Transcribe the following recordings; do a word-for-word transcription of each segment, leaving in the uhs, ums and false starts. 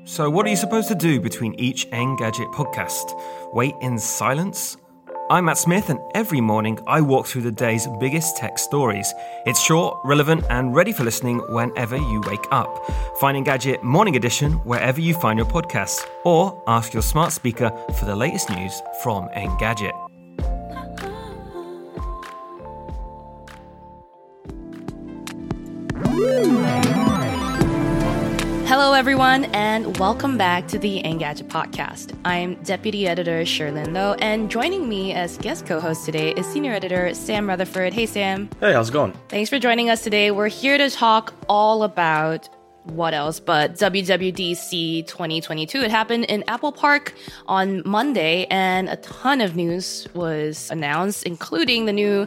So what are you supposed to do between each Engadget podcast? Wait in silence? I'm Matt Smith, and every morning I walk through the day's biggest tech stories. It's short, relevant, and ready for listening whenever you wake up. Find Engadget Morning Edition wherever you find your podcasts, or ask your smart speaker for the latest news from Engadget. Hello, everyone, and welcome back to the Engadget podcast. I'm Deputy Editor Sherlyn Low, and joining me as guest co-host today is Senior Editor Sam Rutherford. Hey, Sam. Hey, how's it going? Thanks for joining us today. We're here to talk all about what else but W W D C twenty twenty-two. It happened in Apple Park on Monday, and a ton of news was announced, including the new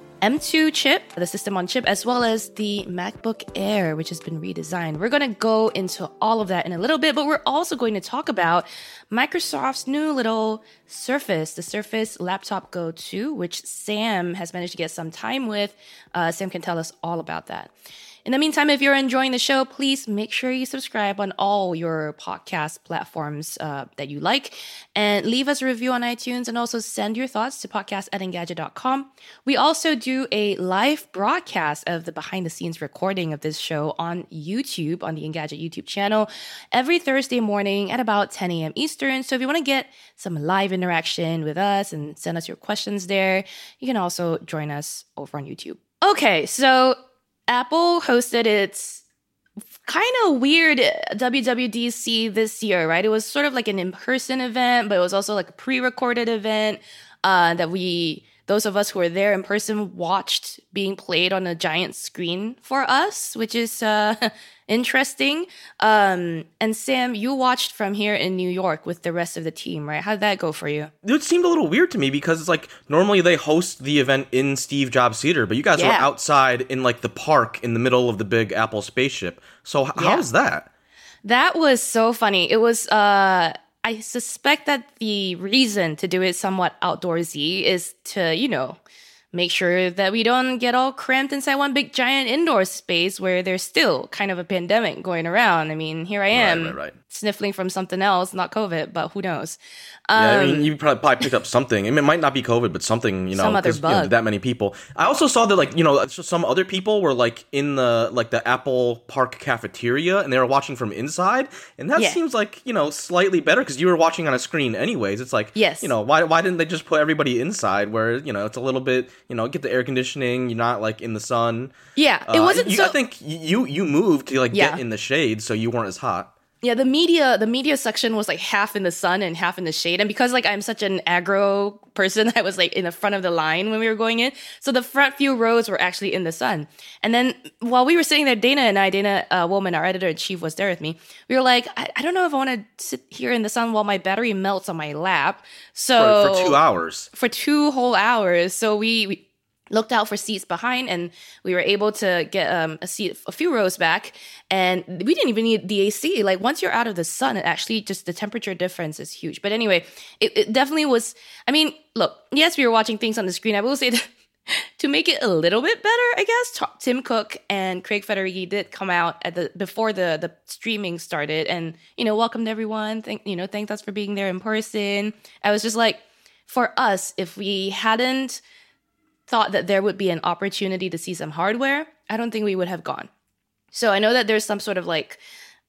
M two chip, the system on chip, as well as the MacBook Air, which has been redesigned. We're going to go into all of that in a little bit, but we're also going to talk about Microsoft's new little Surface, the Surface Laptop Go two, which Sam has managed to get some time with. Uh, Sam can tell us all about that. In the meantime, if you're enjoying the show, please make sure you subscribe on all your podcast platforms uh, that you like, and leave us a review on iTunes, and also send your thoughts to podcast at engadget dot com. We also do a live broadcast of the behind-the-scenes recording of this show on YouTube, on the Engadget YouTube channel, every Thursday morning at about ten a.m. Eastern. So if you want to get some live interaction with us and send us your questions there, you can also join us over on YouTube. Okay, so Apple hosted its kind of weird W W D C this year, right? It was sort of like an in-person event, but it was also like a pre-recorded event uh, that we, those of us who were there in person, watched being played on a giant screen for us, which is uh, interesting. Um, and Sam, you watched from here in New York with the rest of the team, right? How did that go for you? It seemed a little weird to me because it's like normally they host the event in Steve Jobs Theater, but you guys Yeah. were outside in like the park in the middle of the big Apple spaceship. So h- Yeah. how was that? That was so funny. It was, uh, I suspect that the reason to do it somewhat outdoorsy is to, you know, make sure that we don't get all cramped inside one big giant indoor space where there's still kind of a pandemic going around. I mean, here I am Right, right, right. sniffling from something else, not COVID, but who knows? Um, Yeah, I mean, you probably, probably picked up something. I mean, it might not be COVID, but something, you know, Some other 'cause, you know, bug. that many people. I also saw that, like, you know, some other people were, like, in the, like, the Apple Park cafeteria, and they were watching from inside, and that Yeah. seems like, you know, slightly better, because you were watching on a screen anyways. It's like, Yes. you know, why why didn't they just put everybody inside, where, you know, it's a little bit, you know, get the air conditioning, you're not, like, in the sun. yeah, it Uh, wasn't you, so... I think you, you moved to, like, Yeah. get in the shade, so you weren't as hot. Yeah, the media the media section was like half in the sun and half in the shade. And because like I'm such an aggro person, I was like in the front of the line when we were going in. So the front few rows were actually in the sun. And then while we were sitting there, Dana and I, Dana uh, Woolman, our editor-in-chief, was there with me. We were like, I, I don't know if I want to sit here in the sun while my battery melts on my lap. So For, for two hours. For two whole hours. So we... we looked out for seats behind, and we were able to get um, a seat a few rows back, and we didn't even need the A C. Like, once you're out of the sun, it actually just, the temperature difference is huge. But anyway, it, it definitely was, I mean, look, yes, we were watching things on the screen. I will say that to make it a little bit better, I guess, Tim Cook and Craig Federighi did come out at the before the, the streaming started, and, you know, welcomed everyone, thank, you know, thanked us for being there in person. I was just like, for us, if we hadn't thought that there would be an opportunity to see some hardware, I don't think we would have gone. So I know that there's some sort of like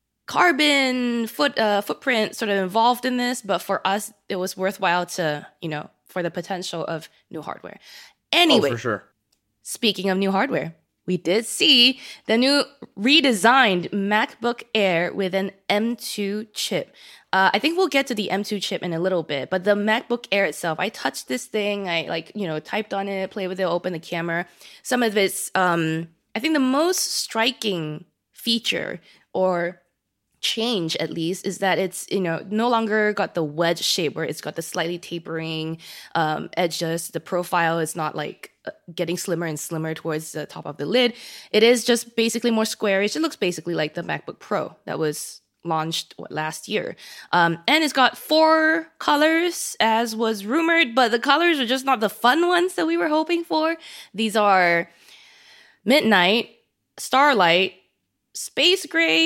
carbon foot uh, footprint sort of involved in this, but for us, it was worthwhile to, you know, for the potential of new hardware. Anyway, Oh, for sure. speaking of new hardware, we did see the new redesigned MacBook Air with an M two chip. Uh, I think we'll get to the M two chip in a little bit, but the MacBook Air itself, I touched this thing, I like, you know, typed on it, played with it, opened the camera. Some of its, um, I think the most striking feature or change at least is that it's, you know, no longer got the wedge shape where it's got the slightly tapering um, edges. The profile is not like getting slimmer and slimmer towards the top of the lid. It is just basically more squarish. It looks basically like the MacBook Pro that was launched what, last year. Um, and it's got four colors, as was rumored, but the colors are just not the fun ones that we were hoping for. These are Midnight, Starlight, Space Gray,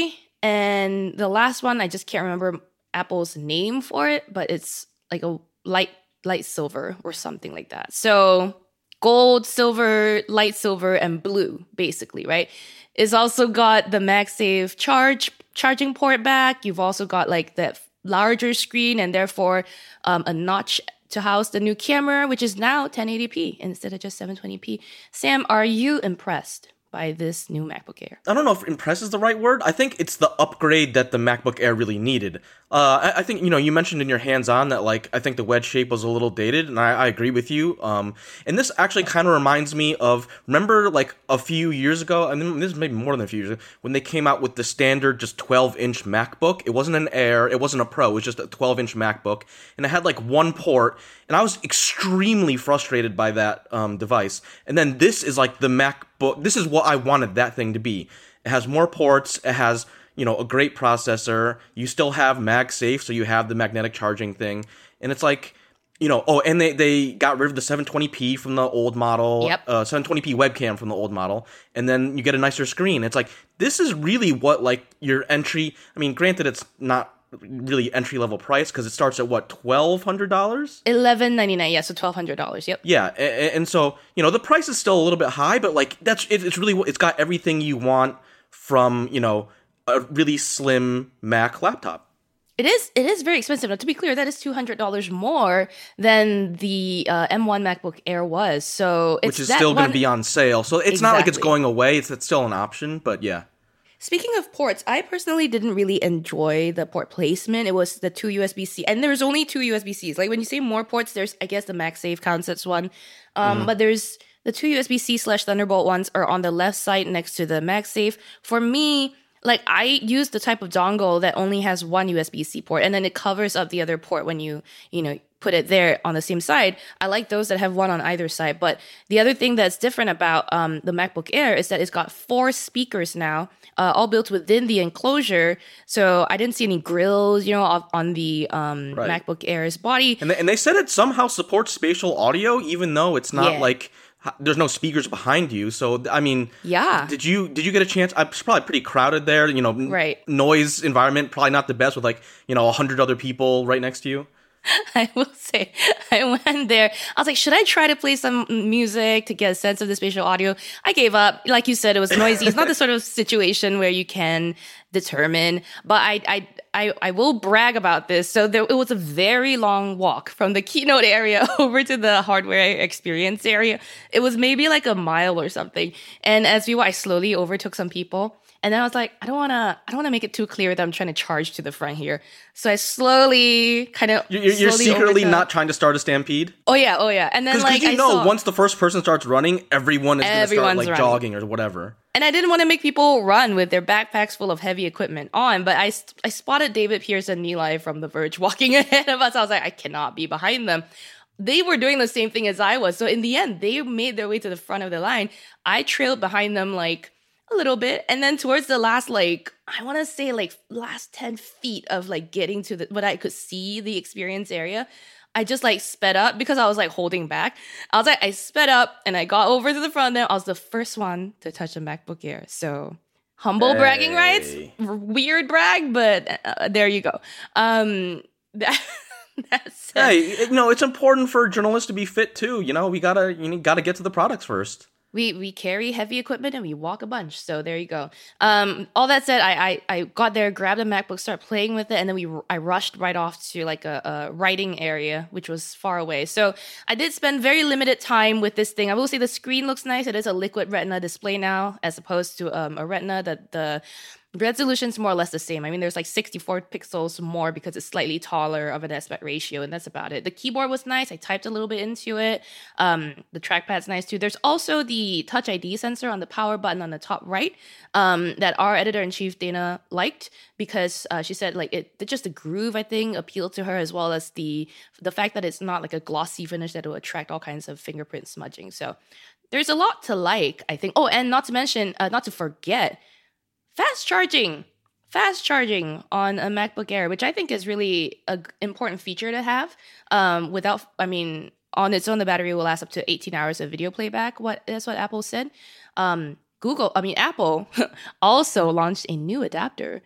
And the last one, I just can't remember Apple's name for it, but it's like a light light silver or something like that. So gold, silver, light silver, and blue, basically, right? It's also got the MagSafe charge charging port back. You've also got like the larger screen and therefore um, a notch to house the new camera, which is now ten eighty p instead of just seven twenty p. Sam, are you impressed by this new MacBook Air? I don't know if impress is the right word. I think it's the upgrade that the MacBook Air really needed. Uh, I, I think, you know, you mentioned in your hands-on that, like, I think the wedge shape was a little dated, and I, I agree with you. Um, and this actually kind of reminds me of, remember, like, a few years ago, and this is maybe more than a few years ago, when they came out with the standard just twelve-inch MacBook. It wasn't an Air, it wasn't a Pro, it was just a twelve-inch MacBook, and it had, like, one port, and I was extremely frustrated by that um, device. And then this is, like, the MacBook, this is what I wanted that thing to be. It has more ports, it has, you know, a great processor, you still have MagSafe, so you have the magnetic charging thing, and it's like, you know, oh, and they, they got rid of the seven twenty p from the old model, yep. uh, seven twenty p webcam from the old model, and then you get a nicer screen. It's like, this is really what, like, your entry, I mean, granted, it's not really entry-level price, because it starts at, what, twelve hundred dollars? eleven ninety-nine, yeah, so twelve hundred dollars, yep. Yeah, and, and so, you know, the price is still a little bit high, but, like, that's, it, it's really, it's got everything you want from, you know, a really slim Mac laptop. It is it is very expensive. Now, to be clear, that is two hundred dollars more than the uh, M one MacBook Air was. So it's Which is that still going one- to be on sale. So it's not like it's Exactly. going away. It's, it's still an option, but yeah. Speaking of ports, I personally didn't really enjoy the port placement. It was the two U S B-C, and there's only two U S B-Cs. Like when you say more ports, there's, I guess, the MagSafe counts as one. Um, Mm-hmm. But there's the two U S B-C slash Thunderbolt ones are on the left side next to the MagSafe. For me, like I use the type of dongle that only has one U S B-C port, and then it covers up the other port when you, you know, put it there on the same side. I like those that have one on either side. But the other thing that's different about um, the MacBook Air is that it's got four speakers now, uh, all built within the enclosure. So I didn't see any grills, you know, on- on the um, Right. MacBook Air's body. And they, and they said it somehow supports spatial audio, even though it's not Yeah. like h- there's no speakers behind you. So I mean, Yeah. Did you did you get a chance? It's probably pretty crowded there. You know, n- Right. noise environment probably not the best with like you know a hundred other people right next to you. I will say, I went there. I was like, should I try to play some music to get a sense of the spatial audio? I gave up. Like you said, it was noisy. It's not the sort of situation where you can determine. But I, I, I, I will brag about this. So there, it was a very long walk from the keynote area over to the hardware experience area. It was maybe like a mile or something. And as we were, I slowly overtook some people. And then I was like, I don't want to, I don't want to make it too clear that I'm trying to charge to the front here. So I slowly kind of, You're, you're slowly secretly overtook- not trying to start a stampede Oh yeah, oh yeah. And then because like you I know saw, once the first person starts running, everyone is going to start Everyone's like running. jogging or whatever. and I didn't want to make people run with their backpacks full of heavy equipment on, but I, st- I spotted David Pierce and Neeli from The Verge walking ahead of us. I was like, I cannot be behind them. They were doing the same thing as I was. So in the end, they made their way to the front of the line. I trailed behind them like a little bit. And then towards the last, like, I want to say like last ten feet of like getting to the, what I could see the experience area, I just like sped up because I was like holding back. I was like, I sped up and I got over to the front there. I was the first one to touch a MacBook Air. So humble bragging rights, Hey. R- weird brag, but uh, there you go. Um, that, that's uh, Hey, you know it's important for journalists to be fit too. You know we gotta you gotta get to the products first. We we carry heavy equipment and we walk a bunch. So there you go. Um, all that said, I, I I got there, grabbed a MacBook, started playing with it, and then we I rushed right off to like a, a writing area, which was far away. So I did spend very limited time with this thing. I will say the screen looks nice. It is a liquid Retina display now, as opposed to um, a Retina that the resolution's more or less the same. I mean, there's like sixty-four pixels more because it's slightly taller of an aspect ratio, and that's about it. The keyboard was nice. I typed a little bit into it. Um, the trackpad's nice too. There's also the Touch I D sensor on the power button on the top right um, that our editor-in-chief, Dana, liked because uh, she said like it just the groove, I think, appealed to her, as well as the the fact that it's not like a glossy finish that will attract all kinds of fingerprint smudging. So there's a lot to like, I think. Oh, and not to mention, uh, not to forget, fast charging, fast charging on a MacBook Air, which I think is really an important feature to have. Um, without, I mean, on its own, the battery will last up to eighteen hours of video playback. What that's what Apple said. Um, Google, I mean, Apple also launched a new adapter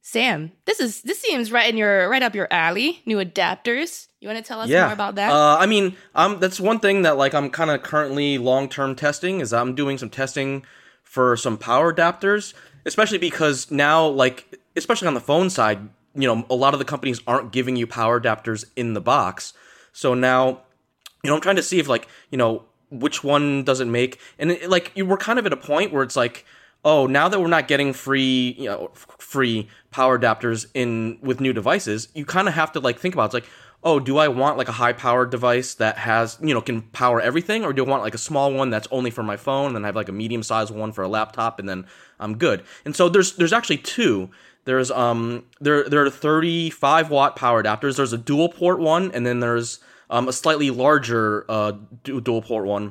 Sam, this is this seems right in your right up your alley. New adapters. You want to tell us Yeah. more about that? Uh, I mean, um, that's one thing that like I'm kind of currently long term testing is I'm doing some testing for some power adapters, especially because now, like, especially on the phone side, you know, a lot of the companies aren't giving you power adapters in the box. So now, you know, I'm trying to see if like, you know, which one does it make, and it, like we're kind of at a point where it's like, oh, now that we're not getting free, you know, f- free power adapters in with new devices, you kind of have to like think about it. It's like, oh, do I want like a high powered device that has, you know, can power everything, or do I want like a small one that's only for my phone, and then I have like a medium sized one for a laptop, and then I'm good. And so there's there's actually two. There's um there there are thirty-five watt power adapters. There's a dual port one, and then there's um a slightly larger uh du- dual port one.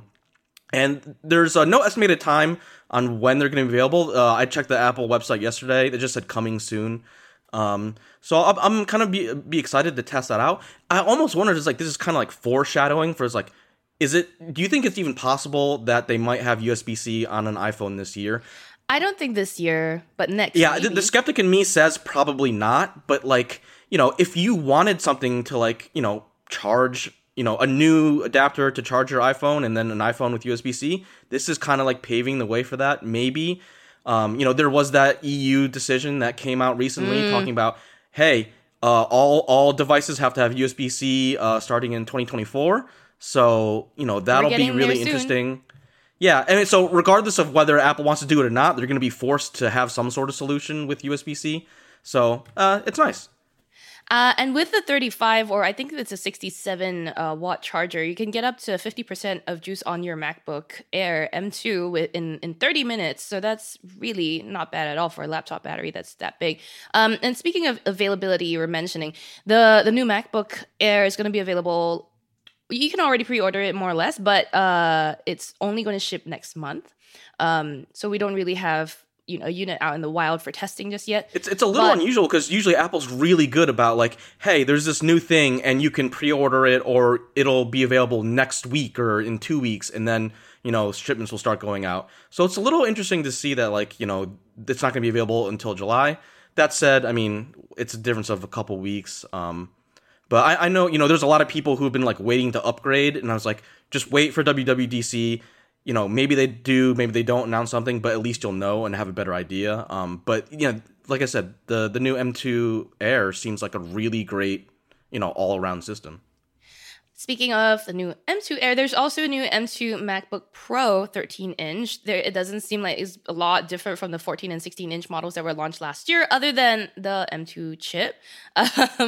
And there's uh, no estimated time on when they're going to be available. Uh, I checked the Apple website yesterday. They just said coming soon. Um, so I'm, I'm kind of be, be excited to test that out. I almost wondered, is like this is kind of like foreshadowing for, it's like, is it? Do you think it's even possible that they might have U S B C on an iPhone this year? I don't think this year, but next. Yeah, the, maybe. the skeptic in me says probably not. But like, you know, if you wanted something to like, you know, charge, you know, a new adapter to charge your iPhone and then an iPhone with U S B C, this is kind of like paving the way for that, maybe. Um, you know, there was that E U decision that came out recently mm. talking about, hey, uh, all all devices have to have U S B C uh, starting in twenty twenty-four. So, you know, that'll be really interesting. Yeah, and so regardless of whether Apple wants to do it or not, they're going to be forced to have some sort of solution with U S B C. So, uh, it's nice. Uh, and with the thirty-five, or I think it's a sixty-seven uh, watt charger, you can get up to fifty percent of juice on your MacBook Air M two with, in, in thirty minutes. So that's really not bad at all for a laptop battery that's that big. Um, and speaking of availability, you were mentioning, the, the new MacBook Air is going to be available. You can already pre-order it more or less, but uh, it's only going to ship next month. Um, so we don't really have, you know, a unit out in the wild for testing just yet. It's it's a little but, unusual because usually Apple's really good about like, hey, there's this new thing and you can pre-order it or it'll be available next week or in two weeks and then, you know, shipments will start going out. So it's a little interesting to see that like, you know, it's not going to be available until July. That said, I mean, it's a difference of a couple weeks. Um, but I, I know, you know, there's a lot of people who've been like waiting to upgrade, and I was like, just wait for W W D C. You know, maybe they do, maybe they don't announce something, but at least you'll know and have a better idea. Um, but, you know, like I said, the, the new M two Air seems like a really great, you know, all-around system. Speaking of the new M two Air, there's also a new M two MacBook Pro thirteen inch. There, it doesn't seem like it's a lot different from the fourteen and sixteen inch models that were launched last year, other than the M two chip. Um,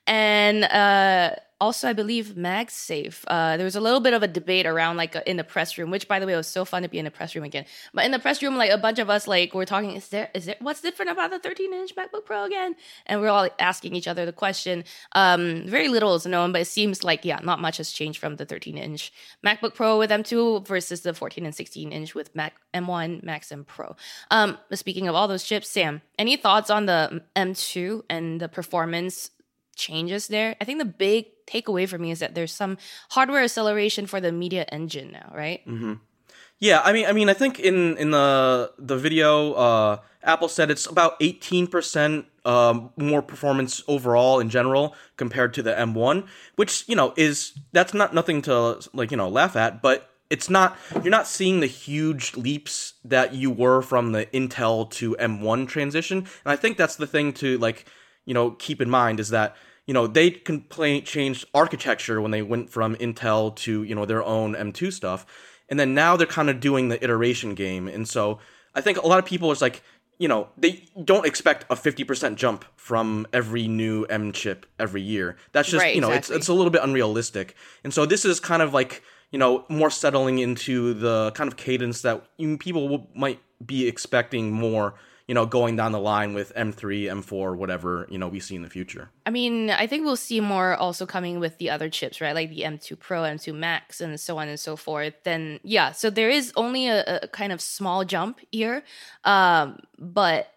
and uh, also, I believe MagSafe. Uh, there was a little bit of a debate around, like, uh, in the press room, which, by the way, was so fun to be in the press room again. But in the press room, like, a bunch of us, like, were talking, is there, is there, what's different about the thirteen inch MacBook Pro again? And we're all like, asking each other the question. Um, very little is known, but it seems like, yeah, not much has changed from the thirteen inch MacBook Pro with M two versus the fourteen and sixteen inch with Mac M one, Max, and Pro. Um, but speaking of all those chips, Sam, any thoughts on the M two and the performance changes there? I think the big takeaway for me is that there's some hardware acceleration for the Media Engine now, right? Mm-hmm. Yeah, I mean, I mean, I think in in the the video, uh, Apple said it's about eighteen percent um, more performance overall in general compared to the M one, which, you know, is that's not nothing to like you know laugh at, but it's not you're not seeing the huge leaps that you were from the Intel to M one transition, and I think that's the thing to like you know keep in mind is that. You know, they complain, changed architecture when they went from Intel to, you know, their own M two stuff. And then now they're kind of doing the iteration game. And so I think a lot of people is like, you know, they don't expect a fifty percent jump from every new M chip every year. That's just, right, you know, exactly. it's it's a little bit unrealistic. And so this is kind of like, you know, more settling into the kind of cadence that people will, might be expecting more, you know, going down the line with M three, M four, whatever, you know, we see in the future. I mean, I think we'll see more also coming with the other chips, right? Like the M two Pro, M two Max, and so on and so forth. Then, yeah, so there is only a, a kind of small jump here. Um, but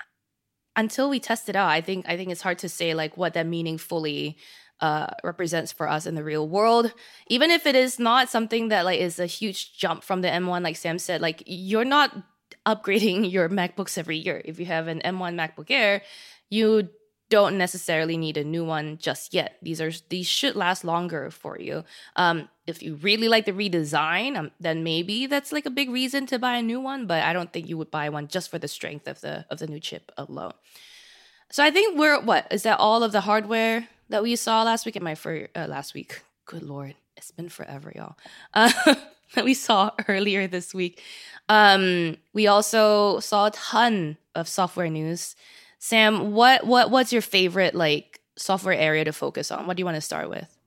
until we test it out, I think I think it's hard to say, like, what that meaningfully uh, represents for us in the real world. Even if it is not something that, like, is a huge jump from the M one, like Sam said, like, you're not upgrading your MacBooks every year. If you have an M one MacBook Air, you don't necessarily need a new one just yet. These are these should last longer for you. Um, if you really like the redesign, um, then maybe that's like a big reason to buy a new one. But I don't think you would buy one just for the strength of the of the new chip alone. So I think we're what is that all of the hardware that we saw last week? Am I for uh, last week? Good Lord, it's been forever, y'all. Uh, that we saw earlier this week. Um, we also saw a ton of software news. Sam, what what what's your favorite like software area to focus on? What do you want to start with?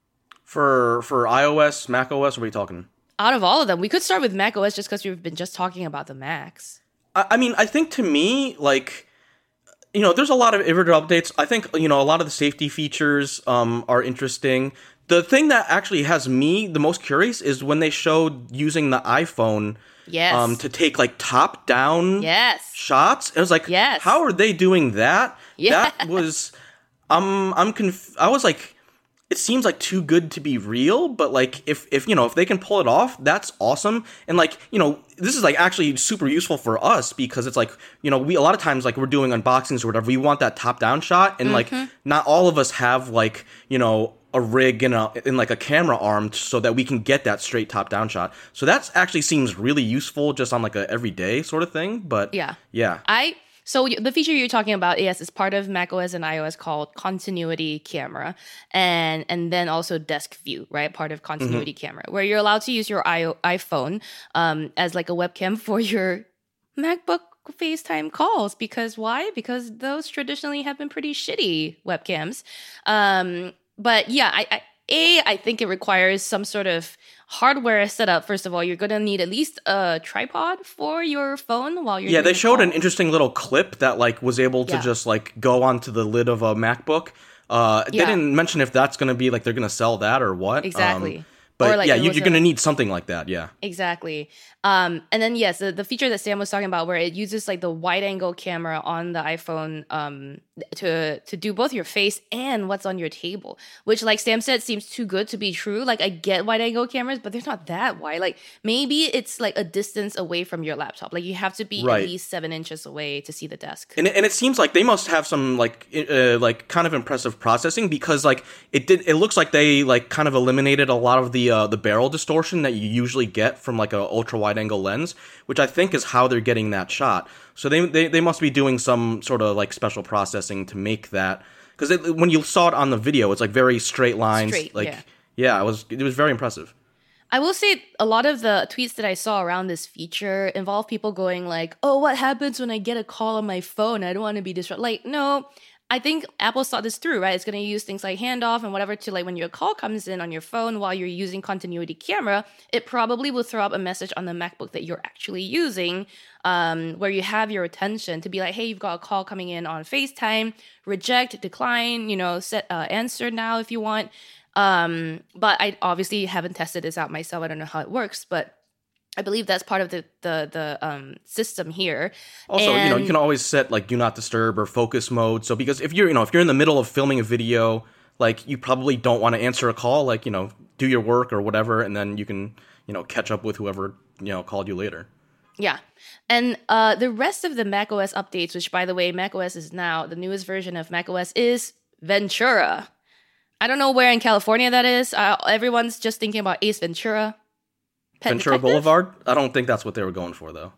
For for iOS, macOS, what are we talking? Out of all of them, we could start with macOS just because we've been just talking about the Macs. I, I mean, I think to me, like, you know, there's a lot of iterative updates. I think, you know, a lot of the safety features um, are interesting. The thing that actually has me the most curious is when they showed using the iPhone Yes. um, to take like top down Yes. shots. It was like, Yes. how are they doing that? Yeah. That was, um, I'm conf- I was like, it seems like too good to be real, but like if if you know if they can pull it off, that's awesome. And like you know this is like actually super useful for us because it's like you know we a lot of times like we're doing unboxings or whatever, we want that top down shot, and Mm-hmm. like not all of us have like you know a rig and a in like a camera arm so that we can get that straight top down shot. So that's actually seems really useful just on like a everyday sort of thing. But Yeah. yeah. I so y- the feature you're talking about, yes, is part of macOS and iOS called Continuity Camera, and and then also Desk View, right? Part of Continuity Camera, where you're allowed to use your I- iPhone um, as like a webcam for your MacBook FaceTime calls. Because why? Because those traditionally have been pretty shitty webcams. Um, but yeah, I, I a I think it requires some sort of hardware setup. First of all, you're going to need at least a tripod for your phone while you're Yeah, doing they the showed an call. interesting little clip that like was able to Yeah. just like go onto the lid of a MacBook. Uh, Yeah. They didn't mention if that's going to be like they're going to sell that or what. Exactly. Um, but Or, like, yeah, it you, was you're going to a- need something like that. Yeah. Exactly. Um, and then yes, the, the feature that Sam was talking about, where it uses like the wide angle camera on the iPhone um, to to do both your face and what's on your table, which, like Sam said, seems too good to be true. Like I get wide angle cameras, but they're not that wide. Like maybe it's like a distance away from your laptop. Like you have to be Right. at least seven inches away to see the desk. And it, and it seems like they must have some like i- uh, like kind of impressive processing because like it did it looks like they like kind of eliminated a lot of the uh, the barrel distortion that you usually get from like a ultra wide angle lens, which I think is how they're getting that shot. So they they, they must be doing some sort of like special processing to make that because when you saw it on the video, it's like very straight lines. Straight, like yeah. yeah, it was it was very impressive. I will say a lot of the tweets that I saw around this feature involve people going like, "Oh, what happens when I get a call on my phone? I don't want to be disrupted." Like, no, I think Apple thought this through, right? It's going to use things like handoff and whatever to like when your call comes in on your phone while you're using continuity camera, it probably will throw up a message on the MacBook that you're actually using, um, where you have your attention to be like, "Hey, you've got a call coming in on FaceTime, reject, decline, you know, set uh, answer now if you want." Um, but I obviously haven't tested this out myself. I don't know how it works, but I believe that's part of the the the um, system here. Also, you know, you And- can always set like do not disturb or focus mode. So because if you're, you know, if you're in the middle of filming a video, like you probably don't want to answer a call, like, you know, do your work or whatever, and then you can, you know, catch up with whoever, you know, called you later. Yeah. And uh, the rest of the macOS updates, which by the way, macOS is now, the newest version of macOS is Ventura. I don't know where in California that is. Uh, everyone's just thinking about Ace Ventura. Pet Ventura Detective? Boulevard? I don't think that's what they were going for, though.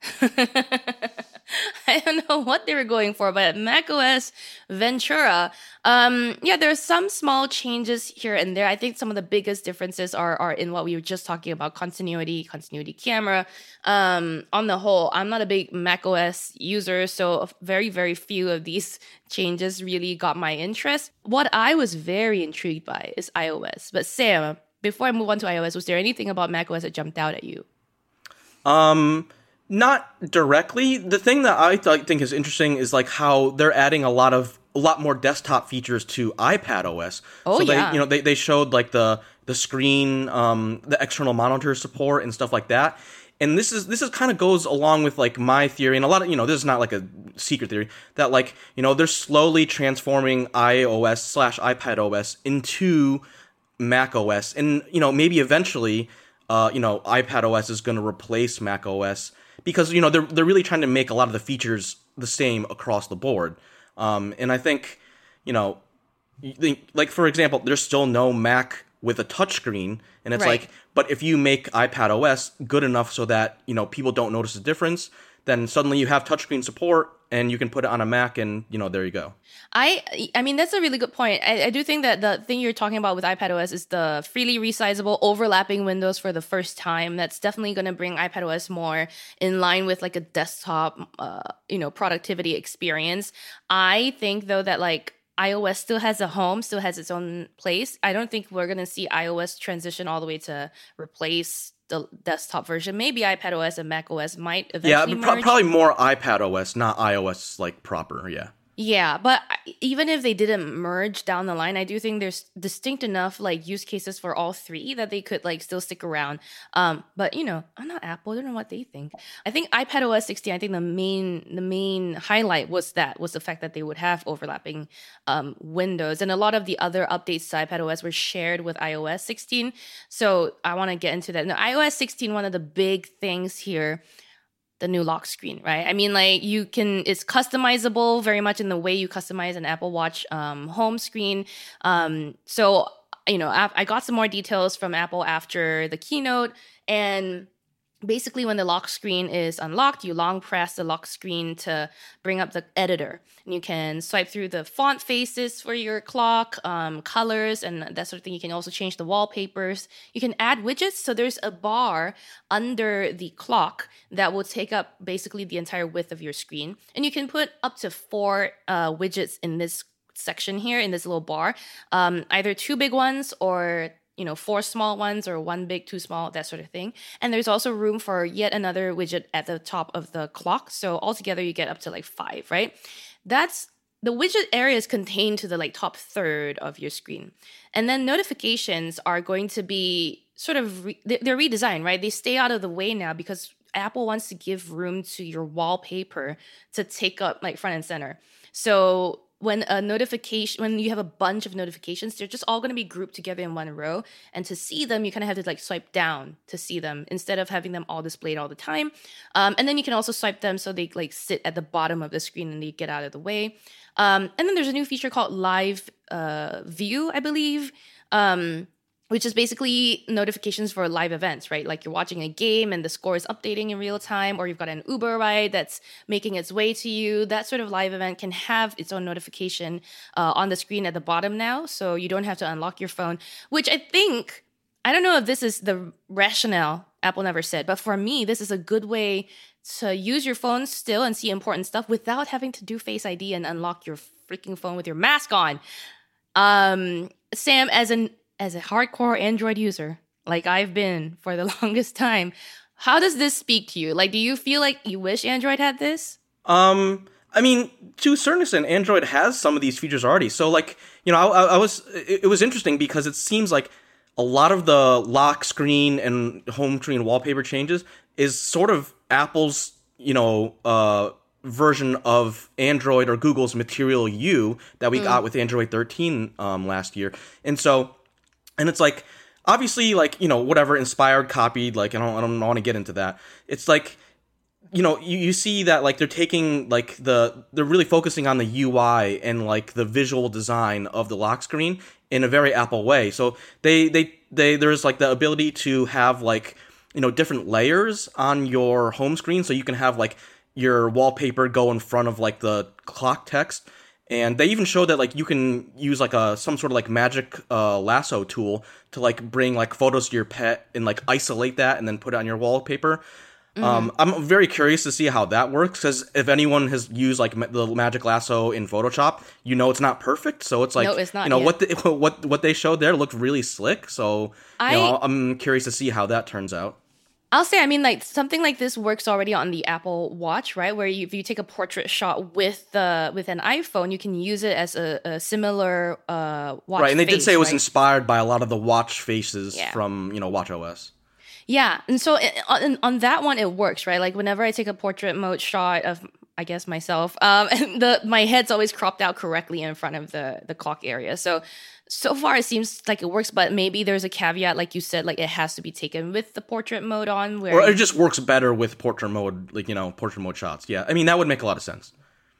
I don't know what they were going for, but macOS Ventura. Um, yeah, there are some small changes here and there. I think some of the biggest differences are are in what we were just talking about: continuity, continuity camera. Um, on the whole, I'm not a big macOS user, so very, very few of these changes really got my interest. What I was very intrigued by is iOS. But Sam, before I move on to iOS, was there anything about macOS that jumped out at you? Um, not directly. The thing that I th- think is interesting is like how they're adding a lot of a lot more desktop features to iPadOS. Oh, so they, yeah. you know, they, they showed like the the screen, um, the external monitor support and stuff like that. And this is this is kind of goes along with like my theory, and a lot of, you know, this is not like a secret theory, that like, you know, they're slowly transforming iOS slash iPadOS into macOS, and you know, maybe eventually, uh, you know, iPadOS is going to replace macOS because, you know, they're they're really trying to make a lot of the features the same across the board. Um, and I think, you know, you think, like, for example, there's still no Mac with a touchscreen, and it's Right. like, but if you make iPadOS good enough so that, you know, people don't notice the difference, then suddenly you have touchscreen support, and you can put it on a Mac, and, you know, there you go. I I mean, that's a really good point. I, I do think that the thing you're talking about with iPadOS is the freely resizable overlapping windows for the first time. That's definitely going to bring iPadOS more in line with like a desktop, uh, you know, productivity experience. I think though that like iOS still has a home, still has its own place. I don't think we're going to see iOS transition all the way to replace the desktop version. Maybe iPadOS and macOS might Yeah, eventually but pro- merge. probably more iPadOS, not iOS, like, proper, yeah. Yeah, but I- even if they didn't merge down the line, I do think there's distinct enough like use cases for all three that they could like still stick around. Um, but you know, I'm not Apple. I don't know what they think. I think iPadOS sixteen. I think the main the main highlight was that was the fact that they would have overlapping um, windows, and a lot of the other updates to iPadOS were shared with iOS sixteen. So I want to get into that. Now, iOS sixteen, one of the big things here, the new lock screen, right? I mean, like you can, it's customizable very much in the way you customize an Apple Watch um, home screen. Um, so, you know, I, I got some more details from Apple after the keynote, and basically when the lock screen is unlocked, you long press the lock screen to bring up the editor. And you can swipe through the font faces for your clock, um, colors, and that sort of thing. You can also change the wallpapers. You can add widgets. So there's a bar under the clock that will take up basically the entire width of your screen. And you can put up to four uh, widgets in this section here, in this little bar, um, either two big ones or you know, four small ones or one big, two small, that sort of thing. And there's also room for yet another widget at the top of the clock. So altogether you get up to like five, right? That's the widget area is contained to the like top third of your screen. And then notifications are going to be sort of, re- they're redesigned, right? They stay out of the way now because Apple wants to give room to your wallpaper to take up like front and center. So when a notification, when you have a bunch of notifications, they're just all going to be grouped together in one row. And to see them, you kind of have to like swipe down to see them instead of having them all displayed all the time. Um, and then you can also swipe them so they like sit at the bottom of the screen and they get out of the way. Um, and then there's a new feature called Live uh, View, I believe. Um, which is basically notifications for live events, right? Like you're watching a game and the score is updating in real time, or you've got an Uber ride that's making its way to you. That sort of live event can have its own notification uh, on the screen at the bottom now, so you don't have to unlock your phone, which I think, I don't know if this is the rationale Apple never said, but for me, this is a good way to use your phone still and see important stuff without having to do Face I D and unlock your freaking phone with your mask on. Um, Sam, as an As a hardcore Android user, like I've been for the longest time, how does this speak to you? Like, do you feel like you wish Android had this? Um, I mean, to a certain extent, Android has some of these features already. So, like, you know, I, I was, it, it was interesting because it seems like a lot of the lock screen and home screen wallpaper changes is sort of Apple's, you know, uh, version of Android or Google's Material U that we mm. got with Android thirteen um, last year. And so, and it's like, obviously, like, you know, whatever, inspired, copied, like, I don't, I don't want to get into that. It's like, you know, you, you see that, like, they're taking, like, the, they're really focusing on the U I and, like, the visual design of the lock screen in a very Apple way. So they, they, they, there's, like, the ability to have, like, you know, different layers on your home screen. So you can have, like, your wallpaper go in front of, like, the clock text. And they even show that, like, you can use, like, a some sort of, like, magic uh, lasso tool to, like, bring, like, photos to your pet and, like, isolate that and then put it on your wallpaper. Mm-hmm. Um, I'm very curious to see how that works, because if anyone has used, like, ma- the magic lasso in Photoshop, you know it's not perfect. So it's like, no, it's not, you know, yeah. what, the, what what they showed there looked really slick. So, I, you know, I'm curious to see how that turns out. I'll say, I mean, like, something like this works already on the Apple Watch, right? Where you, if you take a portrait shot with the with an iPhone, you can use it as a, a similar uh, watch. Right, and they face, did say it was right? inspired by a lot of the watch faces yeah. from, you know, watchOS. Yeah, and so it, on, on that one, it works, right? Like, whenever I take a portrait mode shot of, I guess, myself, um, and the my head's always cropped out correctly in front of the the clock area. So. So far, it seems like it works, but maybe there's a caveat, like you said, like it has to be taken with the portrait mode on. Where or it just works better with portrait mode, like, you know, portrait mode shots. Yeah, I mean, that would make a lot of sense.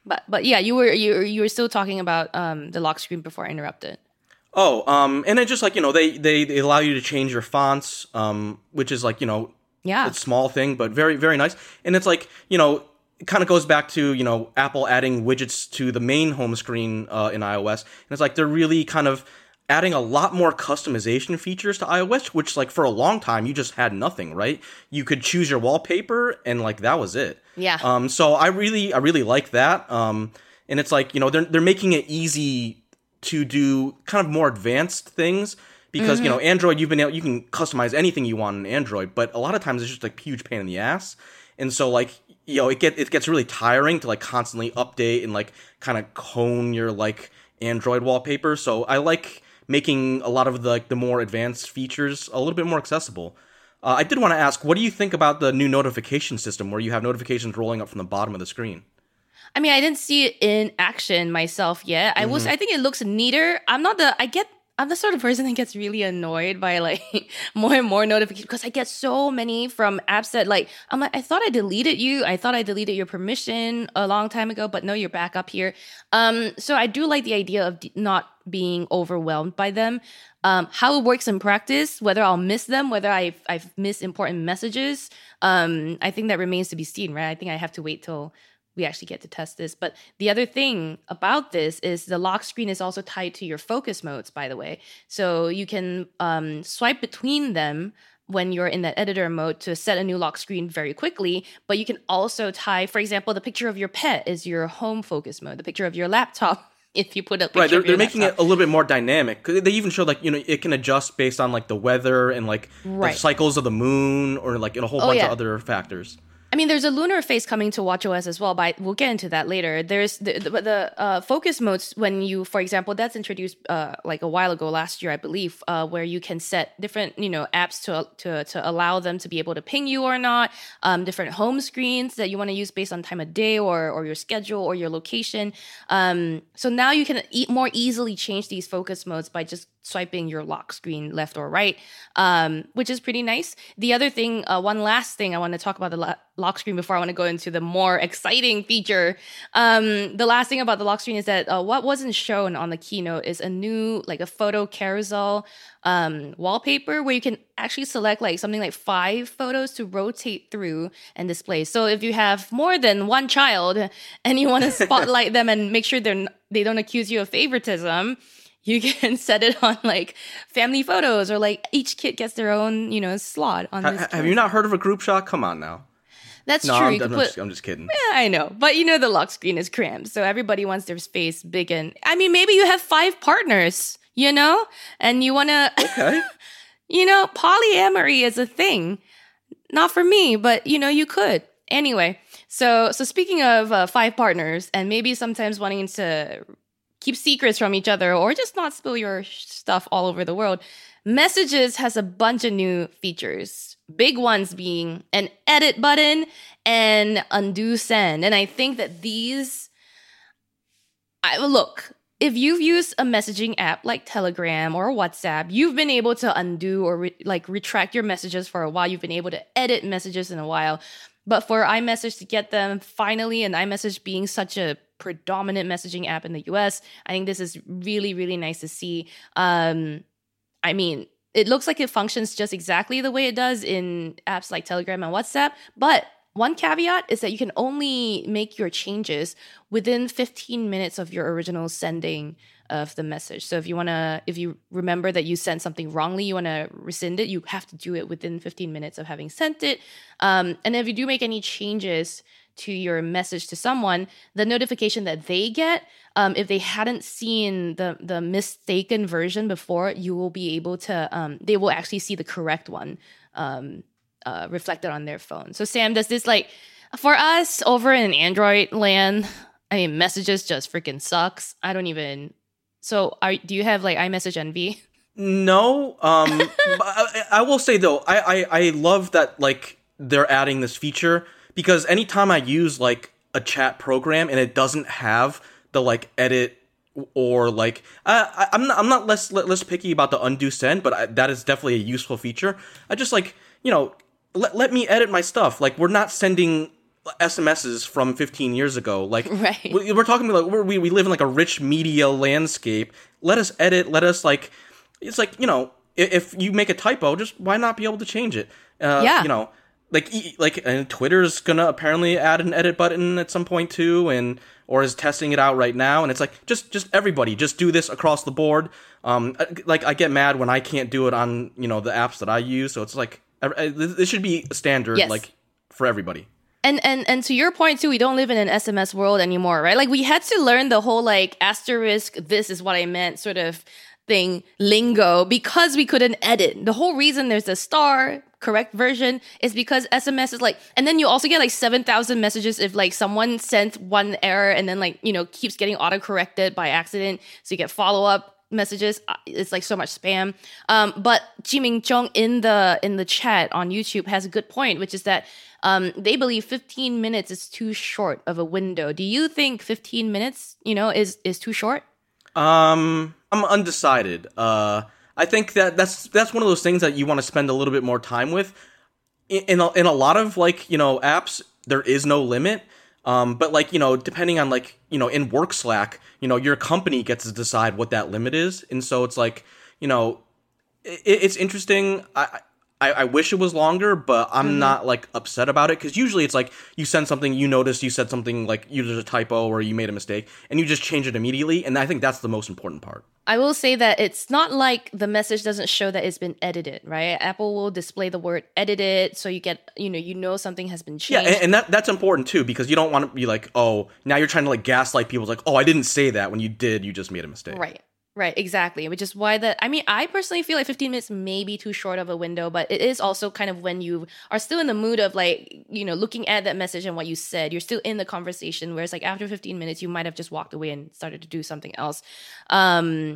But but yeah, you were you were- you were still talking about um the lock screen before I interrupted. Oh, um, and it just like, you know, they, they, they allow you to change your fonts, um, which is like, you know, Yeah. a small thing, but very, very nice. And it's like, you know, it kind of goes back to, you know, Apple adding widgets to the main home screen uh, in iOS. And it's like they're really kind of adding a lot more customization features to iOS, which like for a long time you just had nothing, right? You could choose your wallpaper and like that was it. Yeah. Um, so I really, I really like that. Um, and it's like, you know, they're they're making it easy to do kind of more advanced things because mm-hmm. you know, Android, you've been able, you can customize anything you want in Android, but a lot of times it's just like a huge pain in the ass. And so like, you know, it get it gets really tiring to like constantly update and like kind of cone your like Android wallpaper. So I like making a lot of the like the more advanced features a little bit more accessible. Uh, I did want to ask, what do you think about the new notification system where you have notifications rolling up from the bottom of the screen? I mean, I didn't see it in action myself yet. I was, I think it looks neater. I'm not the, I get, I'm the sort of person that gets really annoyed by like more and more notifications because I get so many from apps that like, I'm like, I thought I deleted you. I thought I deleted your permission a long time ago, but no, you're back up here. Um, so I do like the idea of d- not being overwhelmed by them. Um, how it works in practice, whether I'll miss them, whether I've, I've missed important messages, um, I think that remains to be seen, right? I think I have to wait till we actually get to test this. But the other thing about this is the lock screen is also tied to your focus modes, by the way. So you can um, swipe between them when you're in that editor mode to set a new lock screen very quickly. But you can also tie, for example, the picture of your pet is your home focus mode. The picture of your laptop, if you put a picture right, they're, of your they're making laptop. it a little bit more dynamic. 'Cause they even show like, you know, it can adjust based on like the weather and like Right. the cycles of the moon or like in a whole Oh, bunch yeah. of other factors. I mean, there's a lunar phase coming to watchOS as well, but we'll get into that later. There's the the, the uh, focus modes when you, for example, that's introduced uh, like a while ago, last year, I believe, uh, where you can set different, you know, apps to to to allow them to be able to ping you or not. Um, different home screens that you want to use based on time of day or or your schedule or your location. Um, so now you can e- more easily change these focus modes by just swiping your lock screen left or right, um, which is pretty nice. The other thing, uh, one last thing I want to talk about the lo- lock screen before I want to go into the more exciting feature. Um, the last thing about the lock screen is that uh, what wasn't shown on the keynote is a new, like a photo carousel um, wallpaper where you can actually select like something like five photos to rotate through and display. So if you have more than one child and you want to spotlight them and make sure they're n- they don't accuse you of favoritism, you can set it on like family photos or like each kid gets their own, you know, slot on this. Ha- have you not heard of a group shot? Come on now. That's No, true. I'm, You I'm, could put, just, I'm just kidding. yeah, I know. But you know the lock screen is cramped. So everybody wants their space big and I mean maybe you have five partners, you know? And you wanna Okay. you know, polyamory is a thing. Not for me, but you know, you could. Anyway, so so speaking of uh, five partners and maybe sometimes wanting to keep secrets from each other or just not spill your sh- stuff all over the world, Messages has a bunch of new features. Big ones being an edit button and undo send. And I think that these, I look, if you've used a messaging app like Telegram or WhatsApp, you've been able to undo or re- like retract your messages for a while. You've been able to edit messages in a while. But for iMessage to get them finally, and iMessage being such a predominant messaging app in the U S, I think this is really, really nice to see. Um, I mean, it looks like it functions just exactly the way it does in apps like Telegram and WhatsApp. But one caveat is that you can only make your changes within fifteen minutes of your original sending of the message. So if you want to, if you remember that you sent something wrongly, you want to rescind it, you have to do it within fifteen minutes of having sent it. Um, and if you do make any changes to your message to someone, the notification that they get, um, if they hadn't seen the the mistaken version before, you will be able to, um, they will actually see the correct one um, uh, reflected on their phone. So Sam, does this like, for us over in Android land, I mean, messages just freaking sucks. I don't even, so are, do you have like iMessage envy? No, um, but I, I will say though, I, I, I love that like they're adding this feature because anytime I use like a chat program and it doesn't have the like edit or like I, I I'm not I'm not less less picky about the undo send, but I, that is definitely a useful feature. I just like you know let let me edit my stuff. Like we're not sending S M Ses from fifteen years ago. Like, right. we're talking about, like, we're, we we live in like a rich media landscape. Let us edit. Let us like, it's like, you know, if, if you make a typo, just why not be able to change it? Uh, yeah. You know, like like and Twitter's gonna apparently add an edit button at some point too, and or is testing it out right now. And it's like, just just everybody, just do this across the board. Um, like I get mad when I can't do it on, you know, the apps that I use. So it's like, this should be a standard, yes. like for everybody. And, and and to your point too, we don't live in an S M S world anymore, right? Like we had to learn the whole like asterisk, this is what I meant sort of thing, lingo, because we couldn't edit. The whole reason there's a star correct version is because S M S is like, and then you also get like seven thousand messages if like someone sent one error and then like, you know, keeps getting auto-corrected by accident. So you get follow-up messages. It's like so much spam. Um, but Jiming Chong in the in the chat on YouTube has a good point, which is that um, they believe fifteen minutes is too short of a window. Do you think fifteen minutes, you know, is is too short? Um, I'm undecided. Uh, I think that that's that's one of those things that you want to spend a little bit more time with. In in a, in a lot of like, you know, apps, there is no limit. Um, but like, you know, depending on like, you know, in work Slack, you know, your company gets to decide what that limit is. And so it's like, you know, it, it's interesting. I, I, I wish it was longer, but I'm mm-hmm. not like upset about it. Cause usually it's like you send something, you notice you said something like you did a typo or you made a mistake and you just change it immediately. And I think that's the most important part. I will say that it's not like the message doesn't show that it's been edited, right? Apple will display the word edited, so you get, you know, you know something has been changed. Yeah, and, and that that's important too, because you don't want to be like, oh, now you're trying to like gaslight people. It's like, oh, I didn't say that. When you did, you just made a mistake. Right. Right, exactly. Which is why that, I mean, I personally feel like fifteen minutes may be too short of a window, but it is also kind of when you are still in the mood of like, you know, looking at that message and what you said, you're still in the conversation, whereas like after fifteen minutes, you might have just walked away and started to do something else. Um,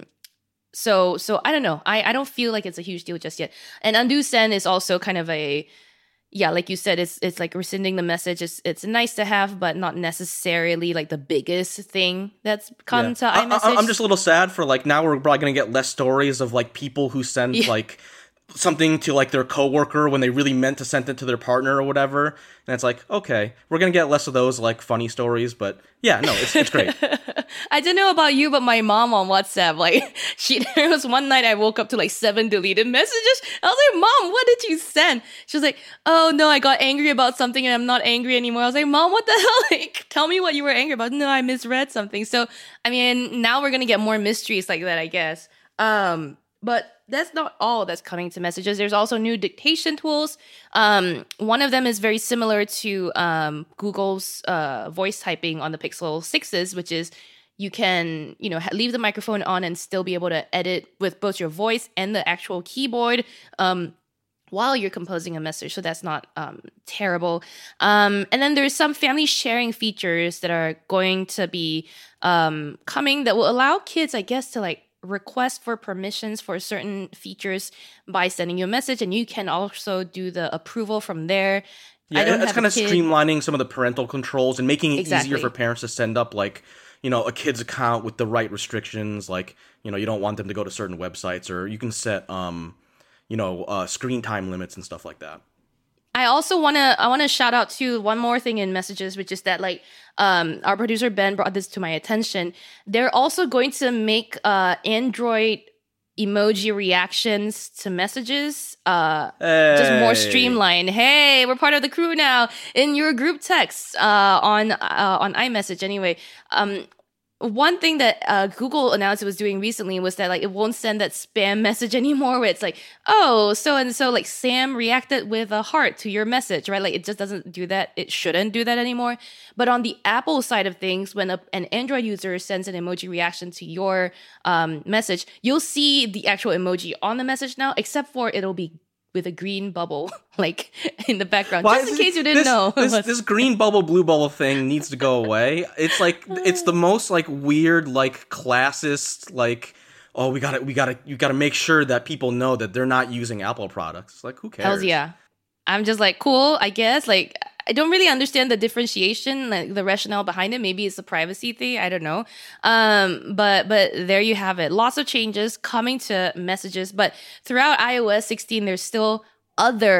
so, so I don't know. I, I don't feel like it's a huge deal just yet. And undo send is also kind of a, yeah, like you said, it's it's like rescinding the message. It's it's nice to have, but not necessarily like the biggest thing that's come yeah. to iMessage. I, I, I'm just a little sad for like now we're probably gonna get less stories of like people who send yeah. like something to like their coworker when they really meant to send it to their partner or whatever. And it's like, okay, we're gonna get less of those like funny stories, but yeah, no, it's it's great. I don't know about you, but my mom on WhatsApp, like she there was one night I woke up to like seven deleted messages. I was like, Mom, what did you send? She was like, oh no, I got angry about something and I'm not angry anymore. I was like, Mom, what the hell? Like, tell me what you were angry about. No, I misread something. So I mean, now we're gonna get more mysteries like that, I guess. Um, but that's not all that's coming to messages. There's also new dictation tools. Um, one of them is very similar to um, Google's uh, voice typing on the Pixel sixes, which is you can, you know, leave the microphone on and still be able to edit with both your voice and the actual keyboard um, while you're composing a message. So that's not um, terrible. Um, and then there's some family sharing features that are going to be um, coming that will allow kids, I guess, to like request for permissions for certain features by sending you a message, and you can also do the approval from there. Yeah, I don't it's have kind a of kid. streamlining some of the parental controls and making it Exactly. easier for parents to send up like, you know, a kid's account with the right restrictions. Like, you know, you don't want them to go to certain websites, or you can set, um, you know, uh, screen time limits and stuff like that. I also want to I want to shout out to one more thing in messages, which is that like um, our producer Ben brought this to my attention. They're also going to make uh, Android emoji reactions to messages uh, hey. just more streamlined. Hey, we're part of the crew now in your group text uh, on uh, on iMessage. Anyway, um, one thing that uh, Google announced it was doing recently was that like it won't send that spam message anymore where it's like, oh, so and so like Sam reacted with a heart to your message, right? Like it just doesn't do that. It shouldn't do that anymore. But on the Apple side of things, when a, an Android user sends an emoji reaction to your um, message, you'll see the actual emoji on the message now, except for it'll be with a green bubble, like in the background, Why just in case you didn't this, know. this, this green bubble, blue bubble thing needs to go away. It's like, it's the most like weird, like classist, like, oh, we gotta, we gotta, you gotta make sure that people know that they're not using Apple products. Like, who cares? Hells yeah. I'm just like, cool, I guess. Like, I don't really understand the differentiation, like the rationale behind it. Maybe it's a privacy thing. I don't know. Um, but but there you have it. Lots of changes coming to messages. But throughout i O S sixteen, there's still other